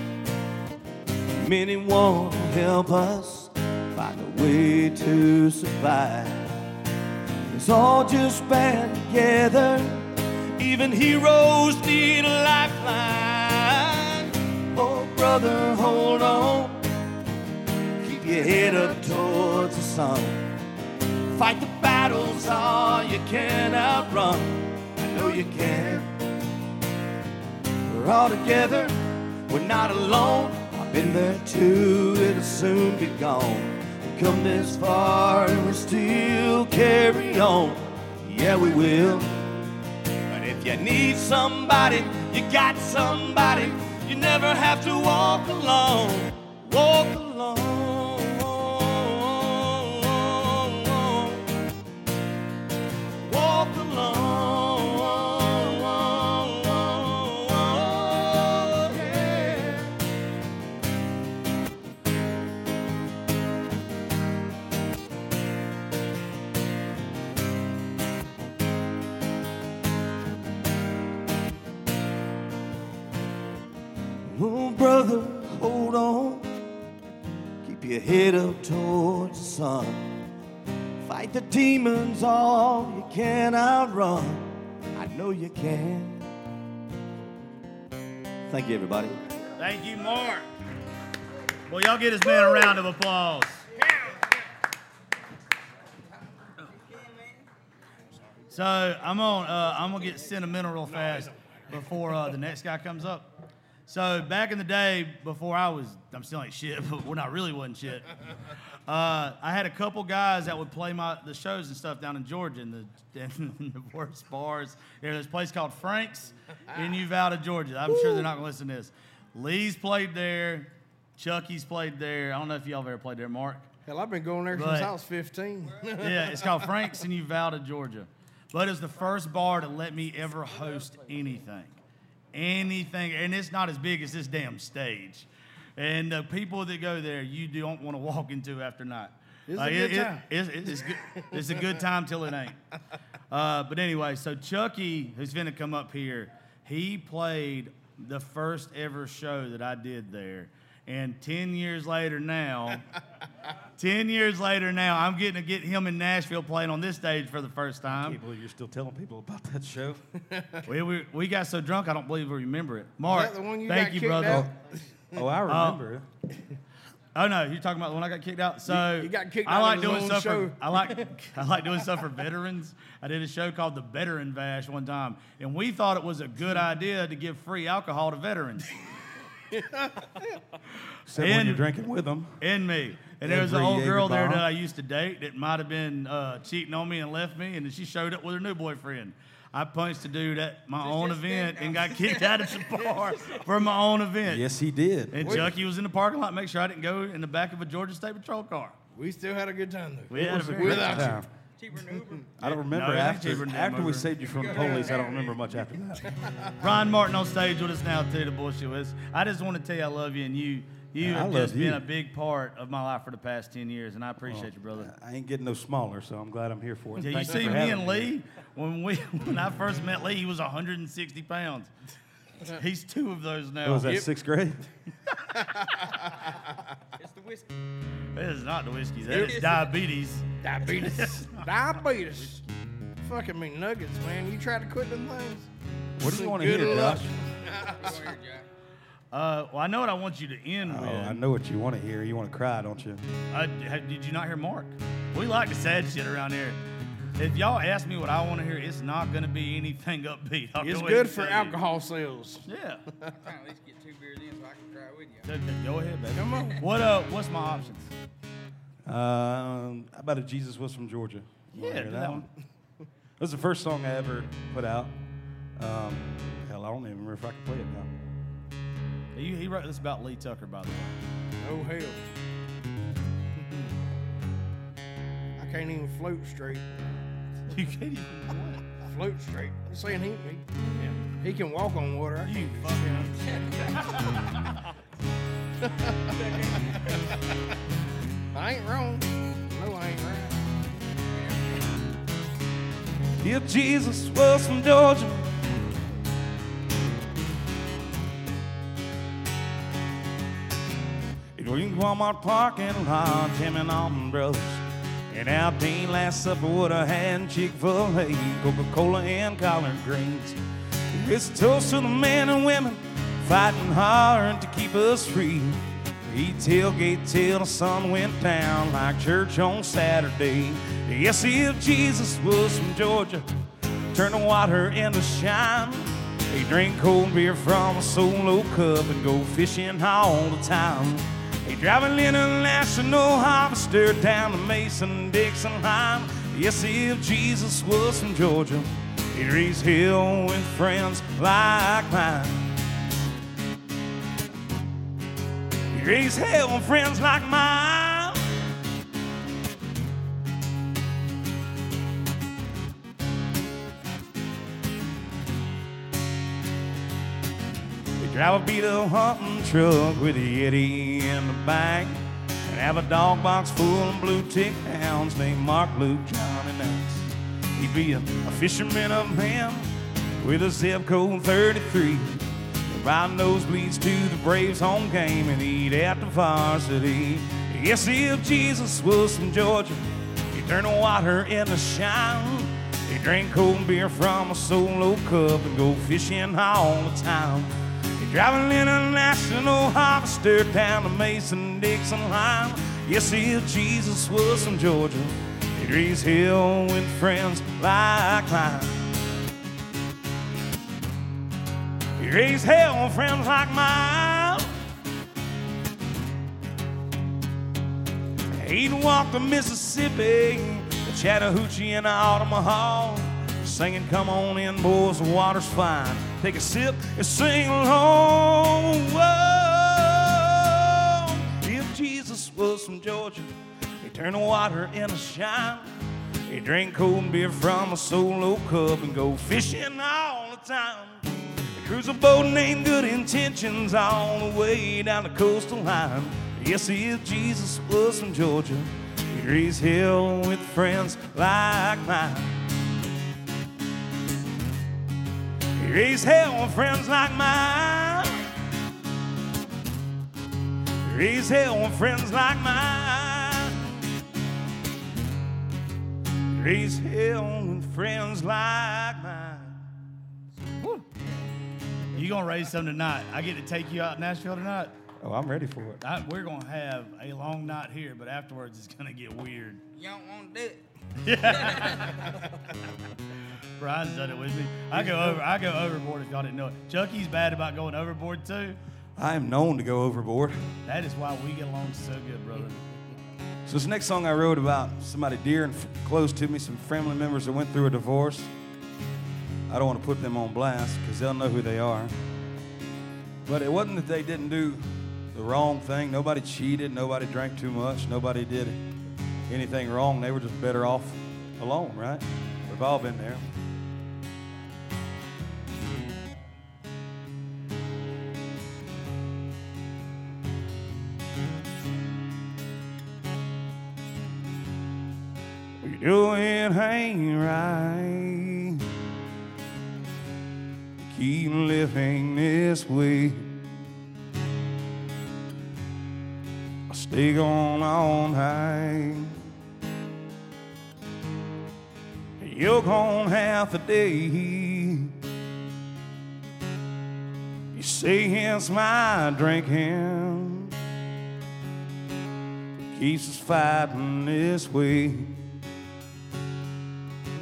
Many want to help us find a way to survive. Let's all just band together. Even heroes need a lifeline. Oh, brother, hold on. Keep your head up towards the sun. Fight the battles all you can outrun. I know you can. We're all together. We're not alone. I've been there too. It'll soon be gone. Come this far and we still carry on. Yeah, we will. But if you need somebody, you got somebody. You never have to walk alone. Walk alone. Walk alone. Yeah. Oh, brother, hold on. Keep your head up towards the sun. Fight the demons all you can outrun. I know you can. Thank you, everybody.
Thank you, Mark. Well, y'all get this man a round of applause. So I'm gonna get sentimental real fast before the next guy comes up. So back in the day, before I'm still ain't shit, but when I really wasn't shit, I had a couple guys that would play the shows and stuff down in Georgia in the worst bars. There's a place called Frank's in Uvalde, Georgia. I'm sure they're not gonna listen to this. Lee's played there. Chucky's played there. I don't know if y'all have ever played there, Mark.
Hell, I've been going there since I was 15.
Yeah, it's called Frank's in Uvalde, Georgia. But it's the first bar to let me ever host anything. And it's not as big as this damn stage. And the people that go there, you don't want to walk into after night.
It's a good time.
It's good. It's a good time till it ain't. But anyway, so Chucky, who's going to come up here, he played the first ever show that I did there. And 10 years later now, I'm getting to get him in Nashville playing on this stage for the first time.
I can't believe you're still telling people about that show.
we got so drunk, I don't believe we remember it. Mark,
the one you
thank
got
you,
kicked
brother.
out?
Oh, I remember it.
Oh no, you're talking about the one I got kicked out. So
you got kicked
I
out
like
of his
doing
own
stuff
show.
I like doing stuff for veterans. I did a show called the Veteran Bash one time, and we thought it was a good idea to give free alcohol to veterans.
Except when you're drinking with them.
And me. And there was an old girl there that I used to date that might have been cheating on me and left me, and then she showed up with her new boyfriend. I punched a dude at my own event and got kicked out of the bar for my own event.
Yes, he did.
And Chucky was in the parking lot, make sure I didn't go in the back of a Georgia State Patrol car.
We still had a good time, though.
We had a great
without
time.
Cheaper than Uber. I don't remember
No, it ain't cheaper than
after we
Uber.
saved you from the police. I don't remember much after that.
Brian Martin on stage with us now, too, the bullshit with us. I just want to tell you I love you, and you have just been a big part of my life for the past 10 years, and I appreciate you, brother.
I ain't getting no smaller, so I'm glad I'm here for it.
Yeah, you
Thank
see
for
me
having
and Lee, when I first met Lee, he was 160 pounds. He's 2 of those now.
Oh, was that 6th grade?
It's the whiskey.
It is not the whiskey. That is diabetes.
Diabetes. Diabetes. Fucking me nuggets, man. You try to quit them things.
What do you want to
Good
hear,
luck.
Josh?
Well, I know what I want you to end
Oh,
with.
I know what you want to hear. You want to cry, don't you?
Did you not hear Mark? We like the sad shit around here. If y'all ask me what I want to hear, it's not going to be anything upbeat. I'll
It's
go ahead
good
and
for
tell you.
alcohol sales.
Yeah.
I'm trying to at least get 2 beers in so I can try it with you.
Go ahead, baby.
Come on.
What's my options?
How about if Jesus Was From Georgia? You wanna
Yeah,
hear
do that one.
That was the first song I ever put out. Hell, I don't even remember if I can play it now.
He wrote this about Lee Tucker, by the way.
Oh, hell. I can't even float straight.
You can't even
Float straight. I'm saying he can walk on water. I
You
can't. I ain't wrong. No, I ain't right.
If Jesus was from Georgia, he'd ring Walmart parking lot, Jim and Alton Brothers. And out there last supper would have had Chick-fil-A, Coca-Cola and collard greens. It's a toast to the men and women fighting hard to keep us free. He'd tailgate till the sun went down like church on Saturday. Yes, if Jesus was from Georgia, turn the water into shine. He'd drink cold beer from a solo cup and go fishing all the time. He'd drive an international harvester down the Mason-Dixon line. Yes, if Jesus was from Georgia, he'd raise hell with friends like mine. He'd raise hell with friends like mine. He'd drive a beat-up hunting truck with a Yeti in the back and have a dog box full of blue-tick hounds named Mark, Luke, John, and Max. He'd be a fisherman of men with a zip code 33, riding nosebleeds to the Braves home game and eat at the varsity. Yes, if Jesus was from Georgia, he'd turn the water into shine. He'd drink cold beer from a solo cup and go fishing all the time. He'd drive an international harvester down the Mason-Dixon line. Yes, if Jesus was from Georgia, he'd raise hell with friends like mine. He'd raise hell with friends like mine. He'd walk the Mississippi, the Chattahoochee, and the Omaha, singing, "Come on in, boys, the water's fine. Take a sip and sing along." Whoa. If Jesus was from Georgia, he'd turn the water into shine. He'd drink cold beer from a solo cup and go fishing all the time. He'd cruise a boat named Good Intentions all the way down the coastal line. Yes, if Jesus was from Georgia, he'd raise hell with friends like mine. He'd raise hell with friends like mine. He'd raise hell with friends like mine. He'd raise hell with friends like mine.
You gonna raise some tonight? I get to take you out in Nashville tonight.
Oh, I'm ready for it.
We're gonna have a long night here, but afterwards it's gonna get weird.
You don't want to do it.
Brian's done it with me. I go overboard if y'all didn't know it. Chucky's bad about going overboard too.
I am known to go overboard.
That is why we get along so good, brother.
So this next song I wrote about somebody dear and close to me, some family members that went through a divorce. I don't want to put them on blast because they'll know who they are. But it wasn't that they didn't do the wrong thing. Nobody cheated. Nobody drank too much. Nobody did anything wrong. They were just better off alone, right? We've all been there.
We do it ain't right. Keep living this way. I stay gone all night. You're gone half a day. You say it's my drinking keeps us fighting this way.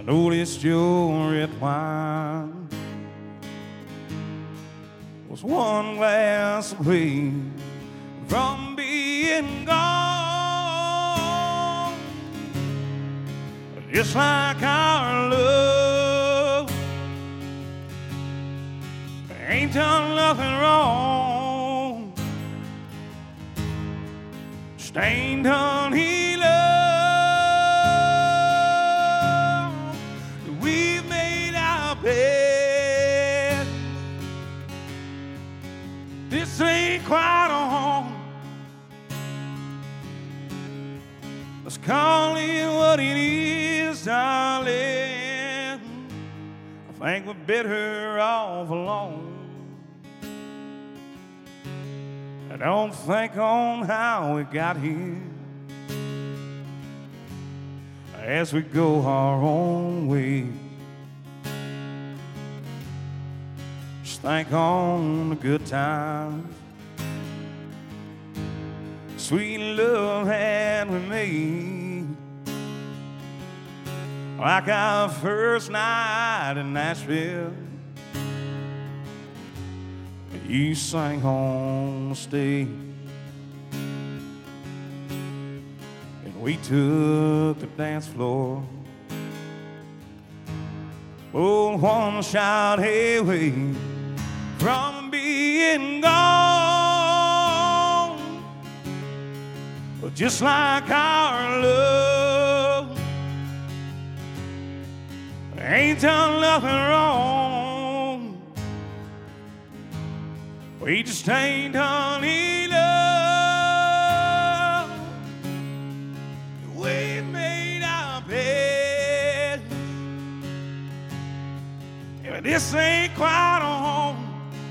I noticed your red wine was one glass away from being gone. Just like our love ain't done nothing wrong, just ain't done he love. We've made our bed. This ain't quite a home. Let's call it what it is, darling. I think we're better off alone. I don't think on how we got here as we go our own way. Just think on the good times sweet love had with me, like our first night in Nashville. You sang home stay, and we took the dance floor. Oh, one shot away from being gone. But just like our love ain't done nothing wrong, we just ain't done enough. We've made our bed, but this ain't quite a home.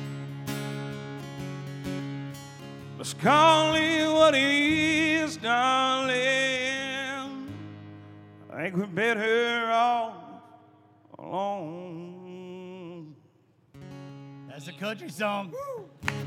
Let's call it what it is, darling. I think we're better off alone.
That's a country song. Woo!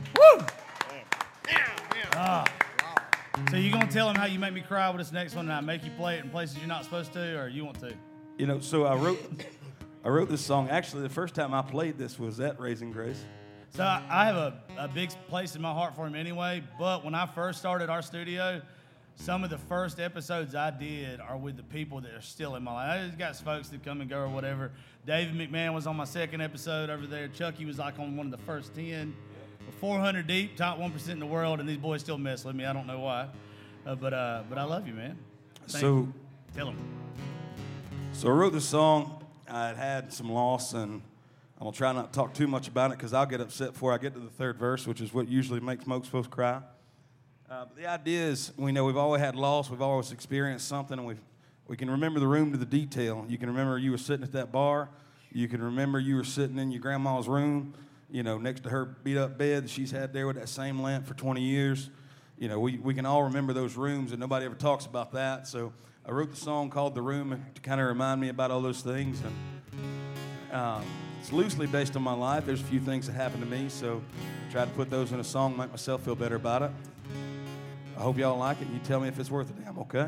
So you gonna tell him how you make me cry with this next one, and I make you play it in places you're not supposed to, or you want to?
You know, so I wrote this song. Actually, the first time I played this was at Raising Grace.
So I have a big place in my heart for him anyway, but when I first started our studio, some of the first episodes I did are with the people that are still in my life. I just got folks that come and go or whatever. David McMahon was on my second episode over there. Chucky was like on one of the first 10. 400 deep, top 1% in the world, and these boys still mess with me. I don't know why. But I love you, man. Thank you. Tell them.
So I wrote this song. I had some loss, and I'm going to try not to talk too much about it because I'll get upset before I get to the third verse, which is what usually makes most folks cry. But the idea is, we know we've always had loss. We've always experienced something, and we can remember the room to the detail. You can remember you were sitting at that bar. You can remember you were sitting in your grandma's room, you know, next to her beat-up bed that she's had there with that same lamp for 20 years. You know, we can all remember those rooms, and nobody ever talks about that. So I wrote the song called The Room to kind of remind me about all those things. And it's loosely based on my life. There's a few things that happened to me, so I tried to put those in a song, make myself feel better about it. I hope y'all like it, and you tell me if it's worth a damn, okay?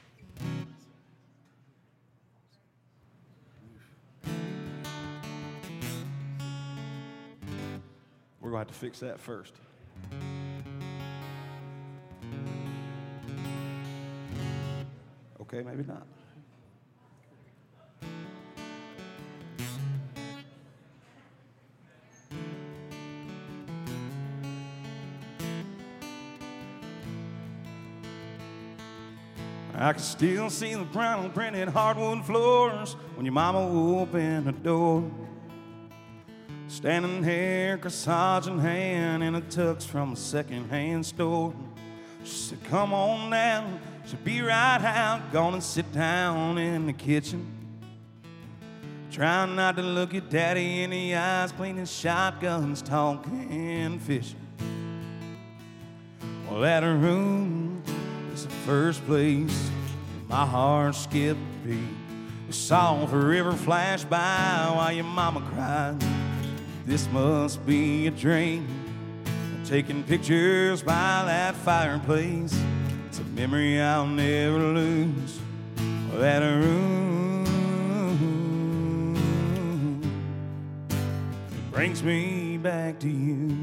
We're going to have to fix that first. Okay, maybe not. I can still see the brown printed hardwood floors when your mama opened the door. Standing there, corsage in hand, in a tux from a second-hand store. She said, come on down, she'll be right out, gonna sit down in the kitchen. Trying not to look at daddy in the eyes, cleaning shotguns, talking, fishing. Well, that room is the first place my heart skipped a beat. We saw the river flash by while your mama cried. This must be a dream. Taking pictures by that fireplace, it's a memory I'll never lose. That room brings me back to you.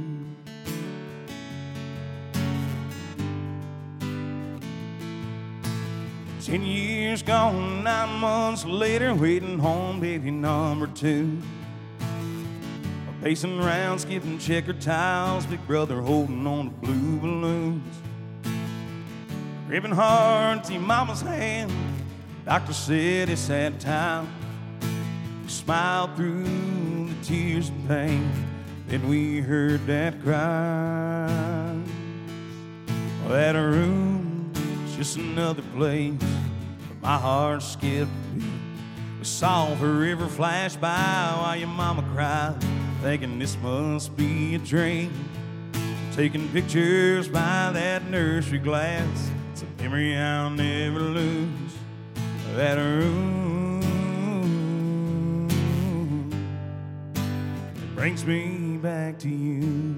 10 years gone, 9 months later, waiting home, baby number 2. Pacing around, skipping checker tiles, big brother holding on to blue balloons. Gripping hard to your mama's hand, doctor said it's that time. We smiled through the tears and pain, then we heard that cry. Well, that room, just another place where my heart skipped a beat. We saw her river flash by while your mama cried, thinking this must be a dream. Taking pictures by that nursery glass, it's a memory I'll never lose. That room, it brings me back to you.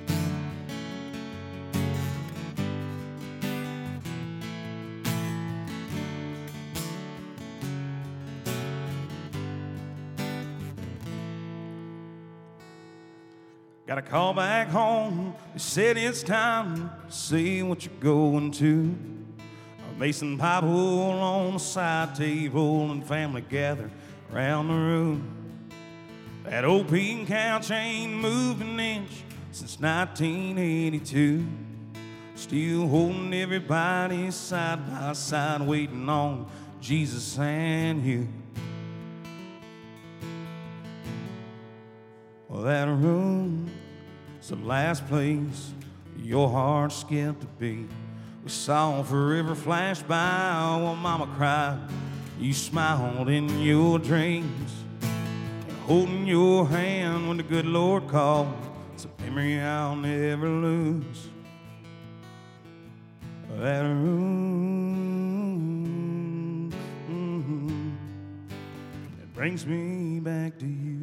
Got a call back home, they said it's time to see what you're going to. A mason pipe hole on the side table and family gather around the room. That old pecan couch ain't moved an inch since 1982. Still holding everybody side by side, waiting on Jesus and you. Well, that room is the last place your heart skipped a beat. We saw forever flash by while mama cried. You smiled in your dreams, and holding your hand when the good Lord called. It's a memory I'll never lose. That room, it brings me back to you.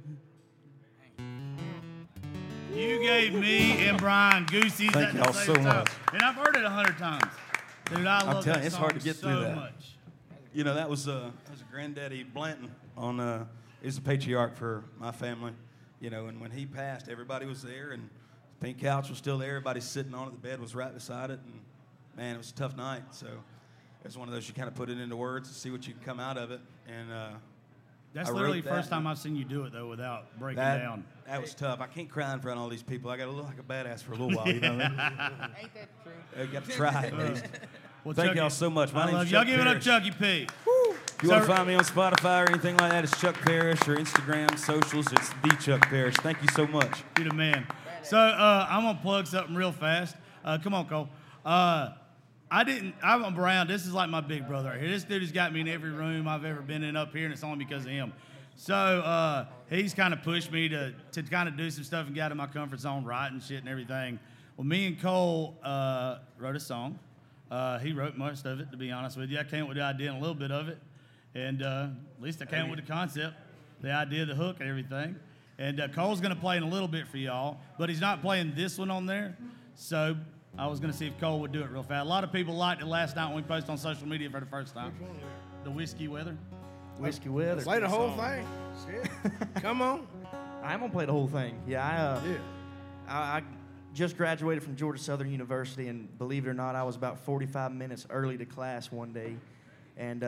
You gave me and Brian Goosey's
Thank
at the
y'all
same
so
time.
much.
And I've heard it 100 times. Dude, I love
telling
that
you, it's
song
hard to get
so
through that.
much.
You know, that was Granddaddy Blanton on, he's the patriarch for my family. You know, and when he passed, everybody was there, and the pink couch was still there. Everybody's sitting on it. The bed was right beside it, and man, it was a tough night. So it was one of those you kind of put it into words to see what you can come out of it. And
That's
I
literally
wrote
the first time I've seen you do it, though, without breaking down.
That was tough. I can't cry in front of all these people. I got to look like a badass for a little while, you know what I mean?
Ain't that true?
I got to try at least.
Well,
Thank
Chucky,
y'all so much. My
I
name's
love
Chuck
y'all. Give it up,
Parrish.
Chucky P.
If you want to find me on Spotify or anything like that, it's Chuck Parrish, or Instagram, socials, it's the Chuck Parrish. Thank you so much.
You're the man. So I'm going to plug something real fast. Come on, Cole. I'm around. This is like my big brother right here. This dude has got me in every room I've ever been in up here, and it's only because of him. So he's kind of pushed me to kind of do some stuff and get out of my comfort zone, writing shit and everything. Well, me and Cole wrote a song. He wrote most of it, to be honest with you. I came with the idea and a little bit of it. And at least I came with the concept, the idea, the hook, and everything. And Cole's going to play in a little bit for y'all, but he's not playing this one on there. So I was going to see if Cole would do it real fast. A lot of people liked it last night when we posted on social media for the first time. The Whiskey Weather.
Whiskey Weather.
Play the whole thing. Shit. Come on.
I'm gonna play the whole thing. Yeah, I just graduated from Georgia Southern University, and believe it or not, I was about 45 minutes early to class one day, and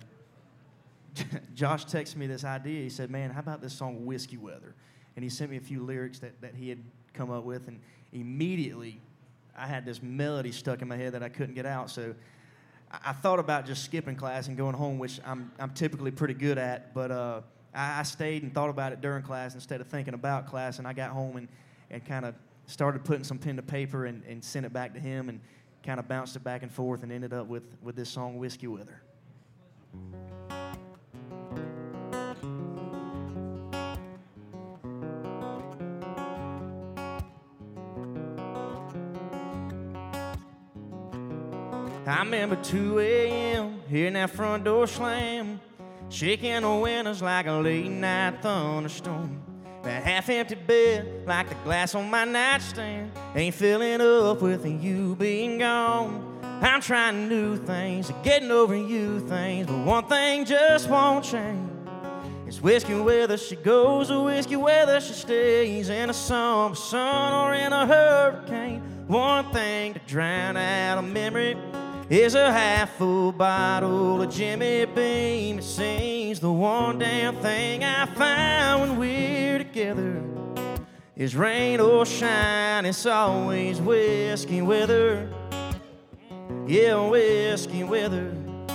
Josh texted me this idea. He said, "Man, how about this song Whiskey Weather?" And he sent me a few lyrics that he had come up with, and immediately I had this melody stuck in my head that I couldn't get out. So I thought about just skipping class and going home, which I'm typically pretty good at, but I stayed and thought about it during class instead of thinking about class, and I got home and kind of started putting some pen to paper and sent it back to him and kind of bounced it back and forth and ended up with this song, Whiskey Weather. I remember 2 a.m. hearing that front door slam, shaking the windows like a late night thunderstorm. That half-empty bed, like the glass on my nightstand, ain't filling up with you being gone. I'm trying new things, getting over you things, but one thing just won't change. It's whiskey weather she goes, or whiskey weather she stays. In a summer sun or in a hurricane, one thing to drown out a memory is a half-full bottle of Jimmy Beam. It seems the one damn thing I find when we're together is rain or shine. It's always whiskey weather. Yeah, whiskey weather.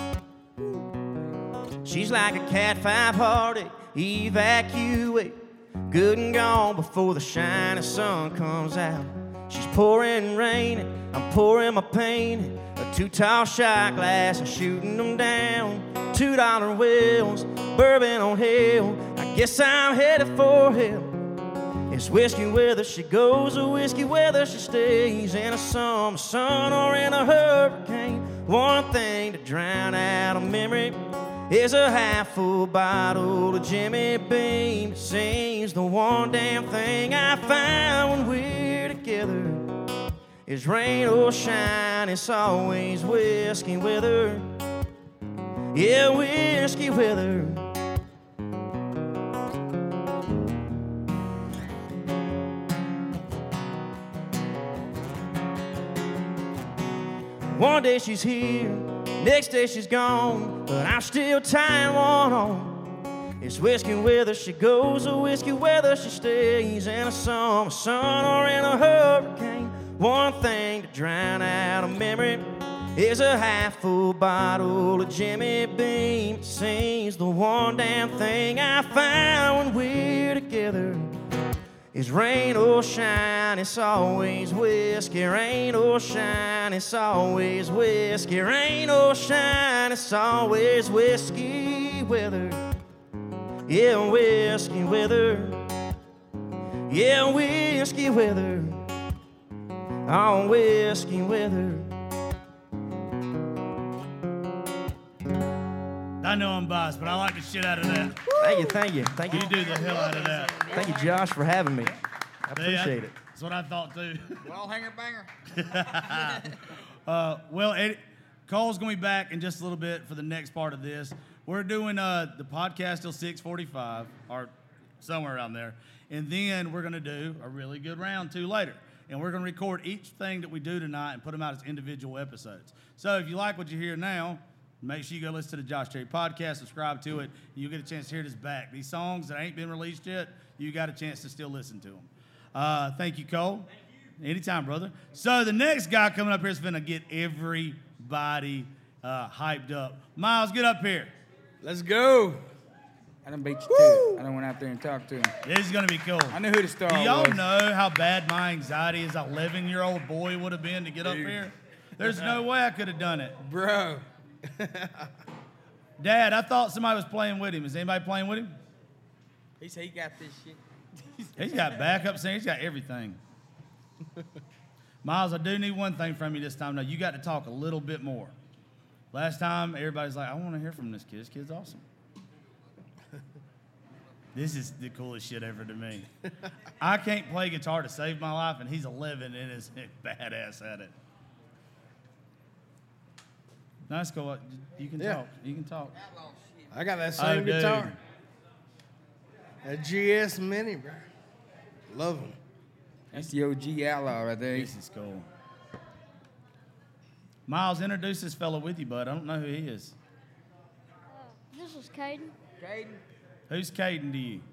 She's like a Cat 5 heartache, evacuate, good and gone before the shining sun comes out. She's pouring rain, and I'm pouring my pain. A 2 tall shot glass and shooting them down. $2 wills, bourbon on hill. I guess I'm headed for hell. It's whiskey weather she goes, or whiskey weather she stays. In a summer sun or in a hurricane, one thing to drown out a memory is a half-full bottle of Jimmy Beam. It seems the one damn thing I find when we're together is rain or shine. It's always whiskey weather. Yeah, whiskey weather. One day she's here, next day she's gone, but I'm still tying one on. It's whiskey weather she goes, or whiskey weather she stays. In a summer sun or in a hurricane, one thing to drown out a memory is a half-full bottle of Jimmy Beam. It seems the one damn thing I find when we're together is rain or shine. It's always whiskey, rain or shine. It's always whiskey, rain or shine. It's always whiskey weather. Yeah, whiskey weather. Yeah, whiskey weather. Oh, whiskey weather.
I know I'm biased, but I like the shit out of that.
Thank you, thank you, thank you.
You do the hell out of that.
Thank you, Josh, for having me. I appreciate it.
That's what I thought too.
Well, hanger banger.
Well, Eddie, Cole's gonna be back in just a little bit for the next part of this. We're doing the podcast till 6:45 or somewhere around there, and then we're gonna do a really good round 2 later. And we're gonna record each thing that we do tonight and put them out as individual episodes. So if you like what you hear now, make sure you go listen to the Josh Terry podcast, subscribe to it, and you'll get a chance to hear this back. These songs that ain't been released yet, you got a chance to still listen to them. Thank you, Cole. Thank you. Anytime, brother. So the next guy coming up here is going to get everybody hyped up. Miles, get up here.
Let's go.
I done beat you to it. I done went out there and talked to him.
This is going to be cool.
I knew who the star
was. Do y'all
was.
know how bad my anxiety as an 11-year-old boy would have been to get up here? There's no way I could have done it.
Bro.
Dad, I thought somebody was playing with him. Is anybody playing with him?
He said he got this shit.
He's got backup singers. He's got everything. Miles, I do need one thing from you this time. Now, you got to talk a little bit more. Last time, everybody's like, I want to hear from this kid. This kid's awesome. This is the coolest shit ever to me. I can't play guitar to save my life, and he's 11 and is badass at it. Nice, go. You can talk. You can talk.
I got that same guitar. That GS Mini, bro. Love them.
That's the OG Outlaw right there.
This is cool. Miles, introduce this fellow with you, bud. I don't know who he is.
This is Caden.
Caden.
Who's Caden to you?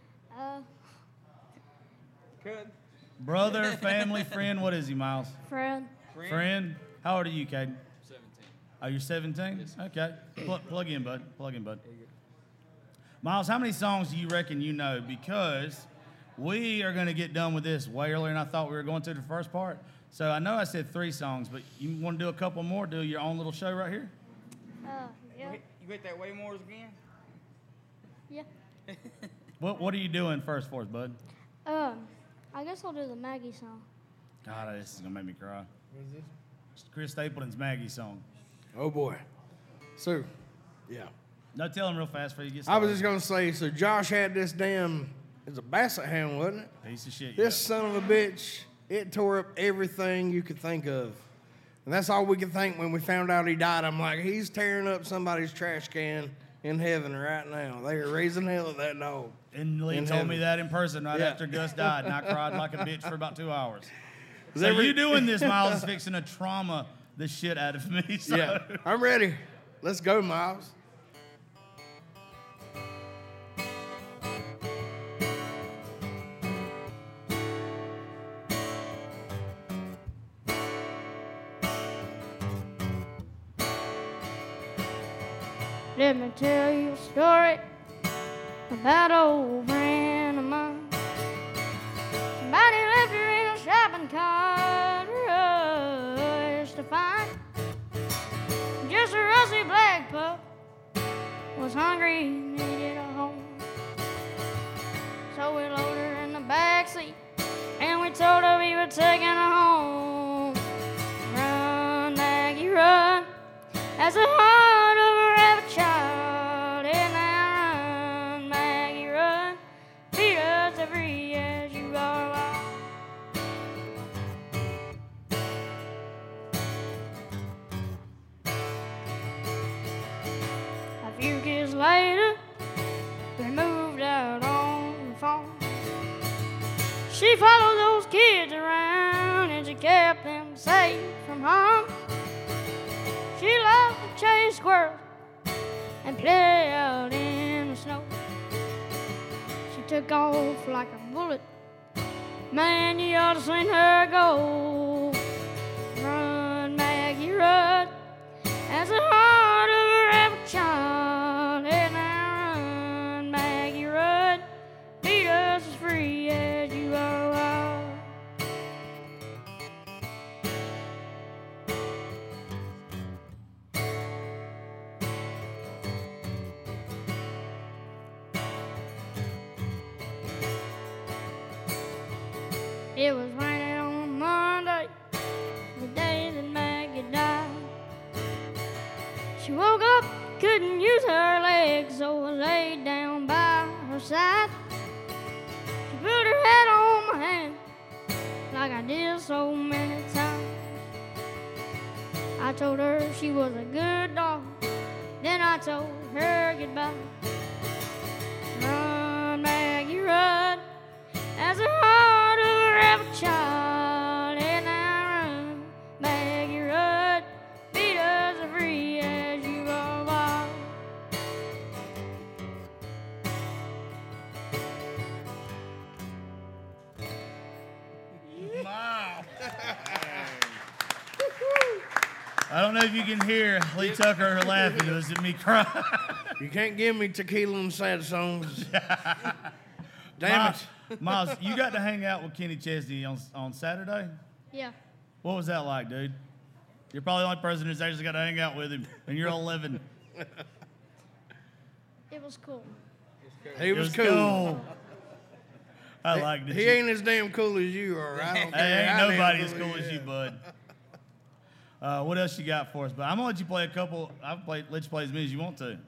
Good.
Brother, family, friend. What is he, Miles?
Friend.
Friend. How old are you, Caden? 17. Oh, you're 17? Yes. Okay. Plug in, bud. Plug in, bud. Miles, how many songs do you reckon you know? Because we are going to get done with this way earlier than I thought we were going to the first part. So I know I said 3 songs, but you want to do a couple more, do your own little show right here?
Yeah.
You hit that Waymores again?
Yeah.
What are you doing first for us, bud?
I guess I'll do the Maggie song.
God, this is going to make me cry.
What is this?
It's Chris Stapleton's Maggie song.
Oh, boy. So, yeah.
No, tell him real fast before you get
I
started.
was just going to say, so Josh had this damn, it's a basset hound, wasn't it?
Piece of shit.
This son of a bitch, it tore up everything you could think of. And that's all we could think when we found out he died. I'm like, he's tearing up somebody's trash can in heaven right now. They are raising hell at that dog.
And Lee
In
told me
heaven.
that in person right
Yeah.
after Gus died, and I cried like a bitch for about 2 hours.
Is
So
every-
you doing this, Miles, is fixing to trauma the shit out of me. So.
Yeah, I'm ready. Let's go, Miles.
Let me tell you a story about an old friend of mine. Somebody left her in a shopping cart for us to find. Just a rusty black pup was hungry and needed a home. So we loaded her in the backseat and we told her we were taking her home. Run, Maggie, run, as the heart of a rabbit child. And now run, Maggie, run, beat us as free as you are wild. A few years later, we moved out on the farm. She followed those kids around and she kept them safe from harm. She loved to chase squirrels and play out in the snow. She took off like a bullet. Man, you ought to seen her go. Run, Maggie, run, as the heart of a rabbit child. And now run, Maggie, run, beat us as free as you are wild. It was raining on Monday, the day that Maggie died. She woke up, couldn't use her legs, so I laid down by her side. She put her head on my hand, like I did so many times. I told her she was a good dog, then I told her goodbye. Run, Maggie, run, as a heart of a rabbit child. And I run, Maggie, run, beat us as free as you are wild.
Wow. I don't know if you can hear Lee Tucker laughing. It was at me crying.
You can't give me tequila and sad songs. Damn it.
Miles, you got to hang out with Kenny Chesney on Saturday?
Yeah.
What was that like, dude? You're probably the only person who's actually got to hang out with him, and you're 11.
It was cool.
He was cool.
I liked it.
He ain't as damn cool as you are. I don't care.
Hey, ain't
how
nobody
damn
as cool as
he
you,
is.
bud. What else you got for us? But I'm gonna let you play a couple. Let you play as many as you want to.
Mountain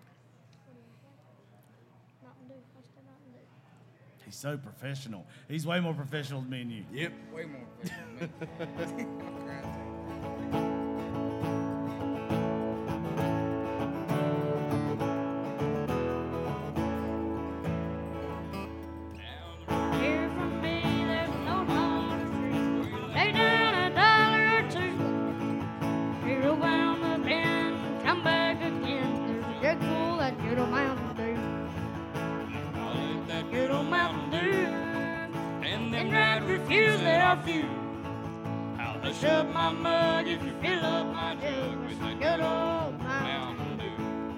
Dew. What's the Mountain Dew?
He's so professional. He's way more professional than me and you.
Yep.
Way more professional than me. I'm crying.
Hear from me, there's no longer free. Lay down $1 or two. Hey, roll down the bend, come back again. There's a jug full of that good old Mountain Dew.
I'll let that
Good old Mountain Dew.
and
And right refuse that are few.
I'll
Hush up my mug if you fill up my jug with that good old Mountain Dew.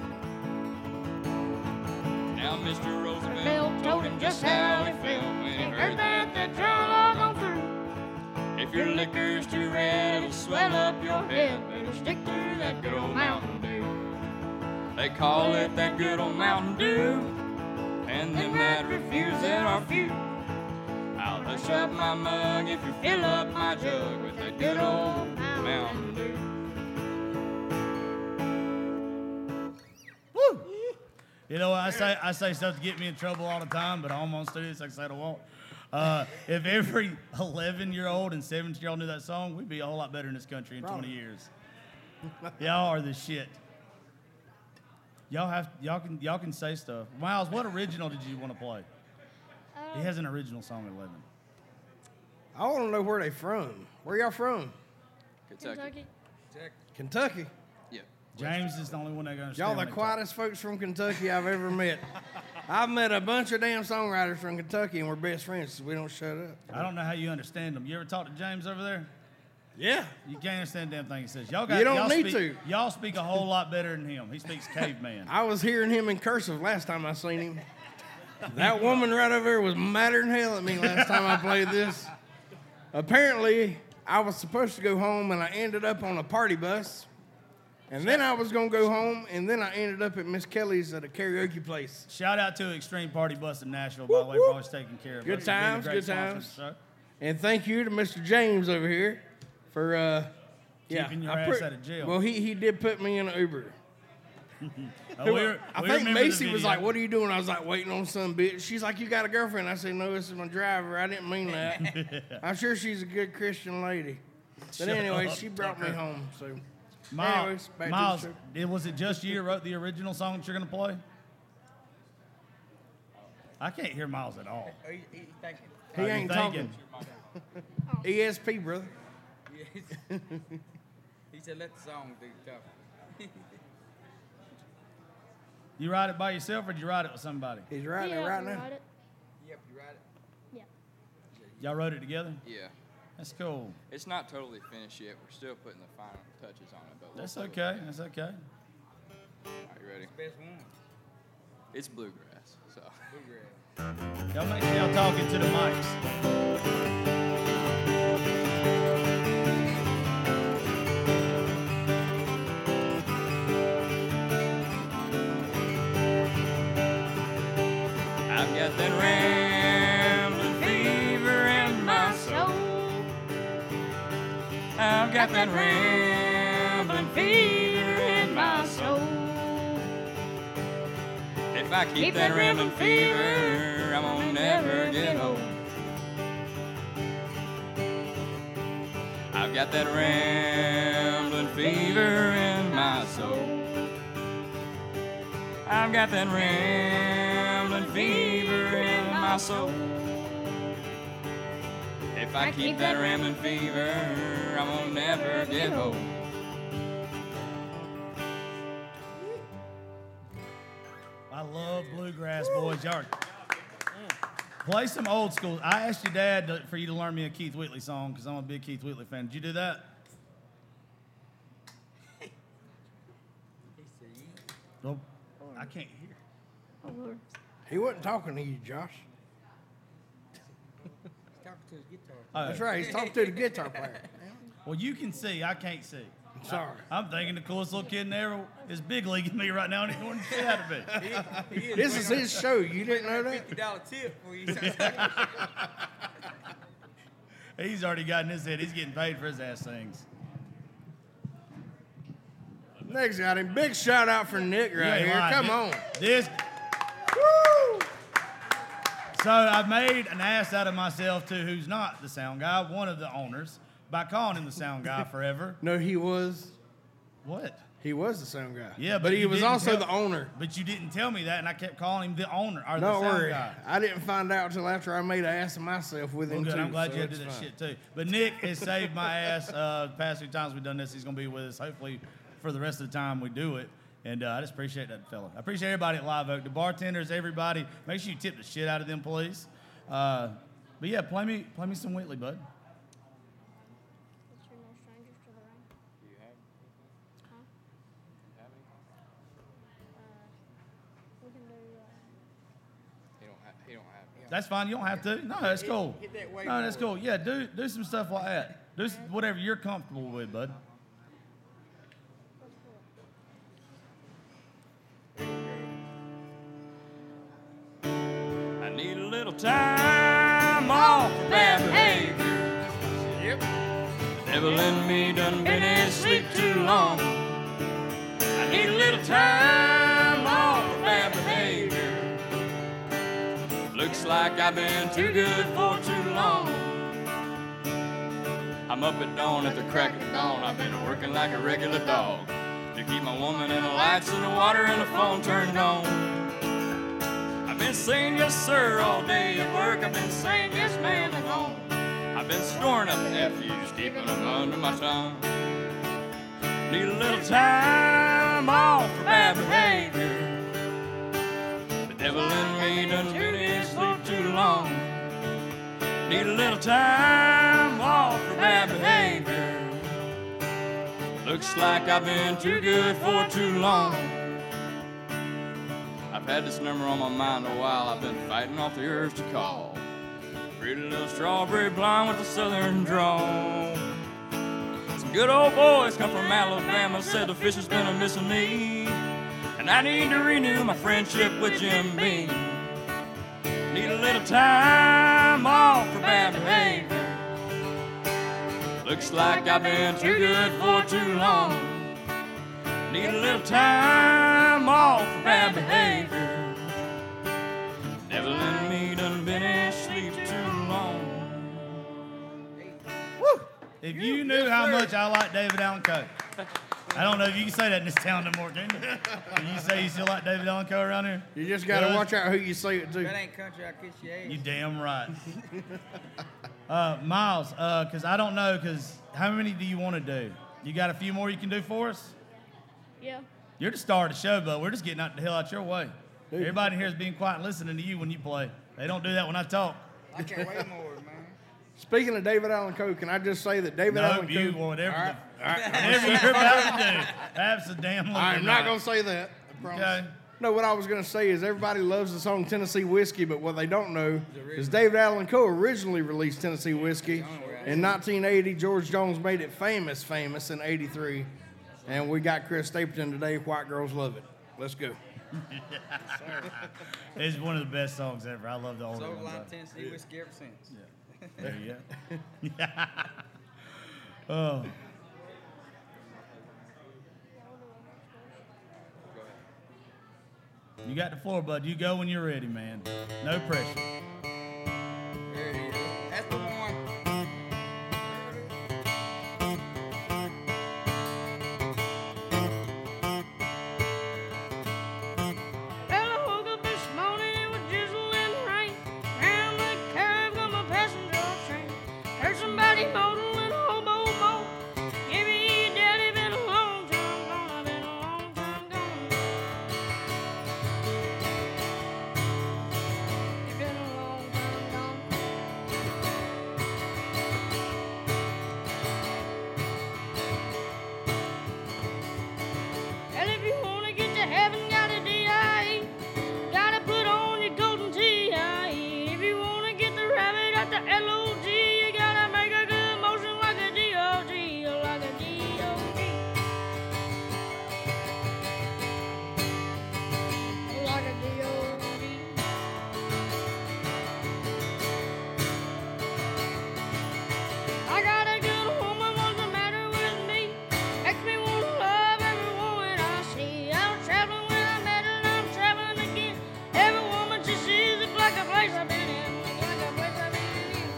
Now Mr.
Bill
Roosevelt
told him just how he felt when he heard that drum all gone through.
if your liquor's too red, it'll swell up your head.
Better stick to that good old Mountain Dew.
They call it that good old Mountain Dew, and them that refuse that are few. I'll hush up my mug if you fill up my jug with that good old Mountain Dew.
You know, I say stuff to get me in trouble all the time, but I almost do this. Like I said, I won't. If every 11-year-old and 17-year-old knew that song, we'd be a whole lot better in this country in 20 years. Y'all are the shit. Y'all can say stuff. Miles, what original did you want to play? He has an original song at 11.
I want to know where they from. Where y'all from?
Kentucky.
Kentucky.
Yeah.
James is the only one that goes.
Y'all the quietest folks from Kentucky I've ever met. I've met a bunch of damn songwriters from Kentucky, and we're best friends, so we don't shut up.
I don't know how you understand them. You ever talk to James over there?
Yeah.
You can't understand a damn thing he says. Y'all
need to.
Y'all speak a whole lot better than him. He speaks caveman.
I was hearing him in cursive last time I seen him. That woman right over there was madder than hell at me last time I played this. Apparently, I was supposed to go home, and I ended up on a party bus. And then I was going to go home, and then I ended up at Miss Kelly's at a karaoke place.
Shout out to Extreme Party Bus in Nashville, by the way, for always taking care of us.
Good times,
Being a great
good times.
sponsor of the show.
And thank you to Mr. James over here for
Keeping your ass out of jail.
Well, he did put me in an Uber.
I
I think Macy was like, "What are you doing?" I was like, "Waiting on some bitch." She's like, "You got a girlfriend?" I said, "No, this is my driver. I didn't mean that." I'm sure she's a good Christian lady. But
Shut
anyway,
up,
she brought me
Tucker.
home. So,
Miles,
anyways, back to the show.
was it just you that wrote the original song that you're going to play? I can't hear Miles at all.
He's thinking.
He
you
ain't
thinking?
talking. ESP, brother.
He said, let the song do the talking.
You write it by yourself, or did you write it with somebody?
He's writing it right now.
Yep, you write it?
Yeah.
Y'all wrote it together?
Yeah.
That's cool.
It's not totally finished yet. We're still putting the final touches on it. But
That's okay. That's okay.
Are you ready?
Best one.
It's bluegrass. So.
Bluegrass.
Y'all make sure y'all talking to the mics.
I've got that rambling fever in my soul. I've got that rambling fever in my soul. If I keep that rambling fever, I won't never get old. I've got that rambling fever in my soul. I've got that rambling fever in my soul. If I keep that rambling fever, I won't never get old.
I love bluegrass, boys. Y'all play some old school. I asked your dad for you to learn me a Keith Whitley song because I'm a big Keith Whitley fan. Did you do that? Well, I can't hear.
Oh, Lord.
He wasn't talking to you, Josh.
He's talking to his guitar.
That's right. He's talking to the guitar player.
Well, you can see. I can't see.
I'm sorry.
I'm thinking the coolest little kid in there is big leaguing me right now and ignoring the shit out of me.
This is his show. You didn't know that?
$50 tip for you.
He's already got in his head. He's getting paid for his ass things.
Nick's got him. Big shout out for Nick right here.
lying.
Come on.
This.
Woo!
So I made an ass out of myself too, who's not the sound guy, one of the owners, by calling him the sound guy forever.
No, he was.
What?
He was the sound guy.
Yeah,
but he
you
was
didn't
also
tell-
the owner.
But you didn't tell me that, and I kept calling him the owner or the
Don't
sound
worry.
guy.
I didn't find out until after I made an ass of myself with
Well,
him
good.
too.
I'm glad
so
you had to
it's
do that
fine.
shit too. But Nick has saved my ass. The past few times we've done this, he's gonna be with us. Hopefully, for the rest of the time we do it. And I just appreciate that fella. I appreciate everybody at Live Oak, the bartenders, everybody. Make sure you tip the shit out of them, please. But yeah, play me some Whitley, bud.
It's your No Strangers to the Rain.
Do you have?
Huh?
Have any?
We can do.
He don't have.
That's fine. You don't have to. No, that's cool.
hit that way
No, that's
more.
cool. Yeah, do some stuff like that. Do whatever you're comfortable with, bud.
I need a little time off of bad behavior. Yep. Devil in me done been asleep too long. I need a little time off of bad behavior. Looks like I've been too good for too long. I'm up at dawn at the crack of dawn. I've been working like a regular dog. to keep my woman and the lights and the water and the phone turned on. I've been saying yes sir all day at work. I've been saying yes ma'am at home. I've been storing up F's, keeping them under my tongue. Need a little time off for bad behavior. The devil in me done been asleep too long. Need a little time off for bad behavior. Looks like I've been too good for too long. I've had this number on my mind a while. I've been fighting off the urge to call. Pretty little strawberry blonde with a southern drawl. Some good old boys come from Alabama, said the fish has been a missing me, and I need to renew my friendship with Jim Beam. Need a little time off for bad behavior. Looks like I've been too good for too long. Need a little time off for bad behavior. Devil in me done been asleep too long.
Woo! If you knew how much I like David Allan Coe. I don't know if you can say that in this town no more, can you? Can you say you still like David Allan Coe around here?
You just got to watch out who you say it to.
That ain't country, I'll kiss your ass.
You damn right. Miles, because I don't know, because how many do you want to do? You got a few more you can do for us?
Yeah.
You're the star of the show, but we're just getting out the hell out your way.
Dude.
Everybody here is being quiet and listening to you when you play. They don't do that when I talk.
I can't wait more, man.
Speaking of David Allan Coe, can I just say that David Allan Coe...
Whatever you're about to do. Absolutely.
I'm not going to say that. I promise. Okay. No, what I was going to say is everybody loves the song Tennessee Whiskey, but what they don't know is David Allan Coe originally released Tennessee Whiskey. In 1980, George Jones made it famous in 83. And we got Chris Stapleton today, White Girls Love It. Let's go.
It's one of the best songs ever. I love the older ones.
So like Tennessee Whiskey ever since.
Yeah. There you go. Oh. You got the floor, bud. You go when you're ready, man. No pressure.
There it is. That's the one.
Well, I woke up this morning, it was drizzling rain. Round the curve on my passenger train. Heard somebody moaning, hobo moan. Give me your daddy, been a long time gone, been a long time gone. It's been a long time gone. Well, if you wanna get to heaven, gotta D.I.E. Gotta put on your golden T.I.E. If you wanna get the rabbit out the L.O.G., you gotta make a good motion like a D.O.G., like a D.O.G. Like a D.O.G. I got a good woman, what's the matter with me? Makes me wanna love every woman I see. I was traveling when I met her, and I'm traveling again. Every woman she sees looks like a place I've been in, looks like a place I've been in.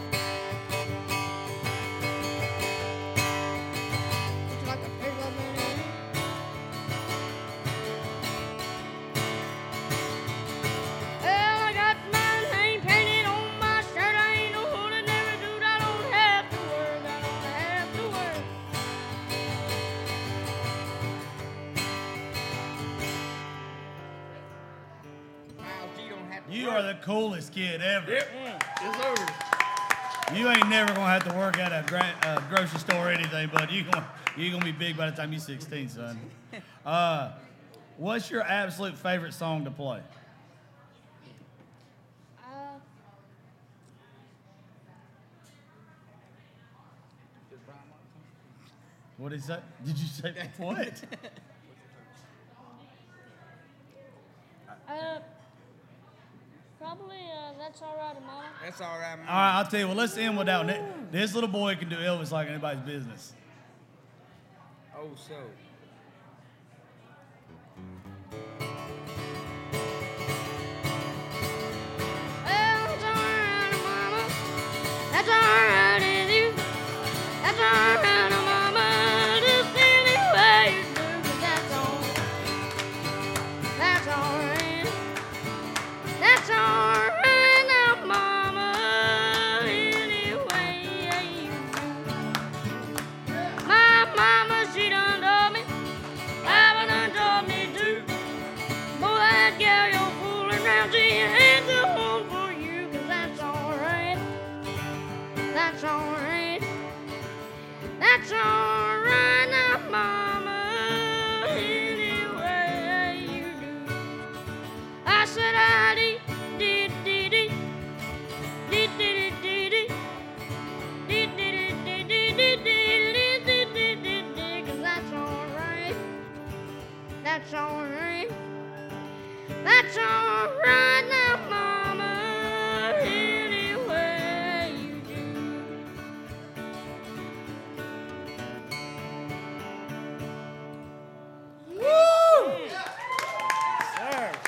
Looks like a place I've been in. Well, I got my name painted on my shirt. I ain't no ordinary dude. I don't have to work. I don't have to work.
Miles G don't have to
You
work.
are the coolest kid ever.
Yep. It's over.
You ain't never gonna have to work at a grocery store or anything, but you're gonna be big by the time you're 16, son. What's your absolute favorite song to play? What is that? Did you say what?
Probably That's All Right, Mama.
That's all right, man.
All right, I'll tell you what. Let's end with that one. This little boy can do Elvis like anybody's business.
Oh, so.
Well, that's all right, Mama. That's all right with you. That's all right, Mama. Just any way you do, 'cause that's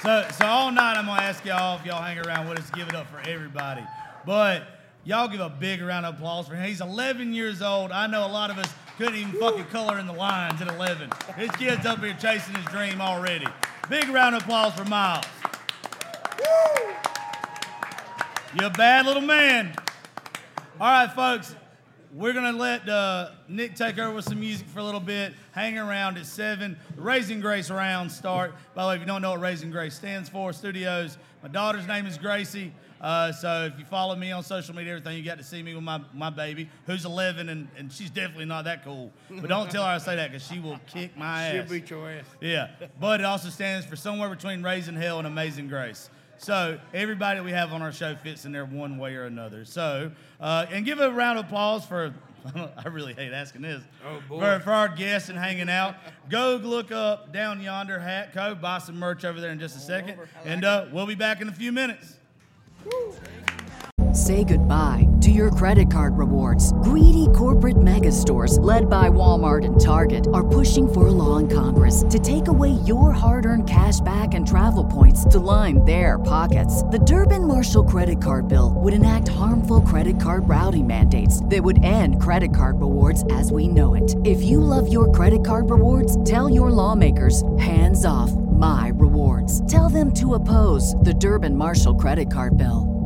So all night I'm gonna ask y'all if y'all hang around with us, give it up for everybody. But y'all give a big round of applause for him. He's 11 years old. I know a lot of us couldn't even fucking color in the lines at 11. This kid's up here chasing his dream already. Big round of applause for Miles. Woo! You're a bad little man. All right, folks. We're going to let Nick take over with some music for a little bit. Hang around at 7. The Raising Grace rounds start. By the way, if you don't know what Raising Grace stands for, Studios. My daughter's name is Gracie. So if you follow me on social media, everything, you got to see me with my baby, who's 11, and she's definitely not that cool. But don't tell her I say that, because she will kick my ass.
She'll beat your ass.
Yeah. But it also stands for somewhere between Raising Hell and Amazing Grace. So everybody that we have on our show fits in there one way or another. So, and give a round of applause for, I really hate asking this, for our guests and hanging out. Go look up Down Yonder Hat Co. Buy some merch over there in just a second. And we'll be back in a few minutes. Woo.
Say goodbye to your credit card rewards. Greedy corporate mega stores, led by Walmart and Target, are pushing for a law in Congress to take away your hard-earned cash back and travel points to line their pockets. The Durbin-Marshall credit card bill would enact harmful credit card routing mandates that would end credit card rewards as we know it. If you love your credit card rewards, tell your lawmakers, hands off my rewards. Tell them to oppose the Durbin-Marshall credit card bill.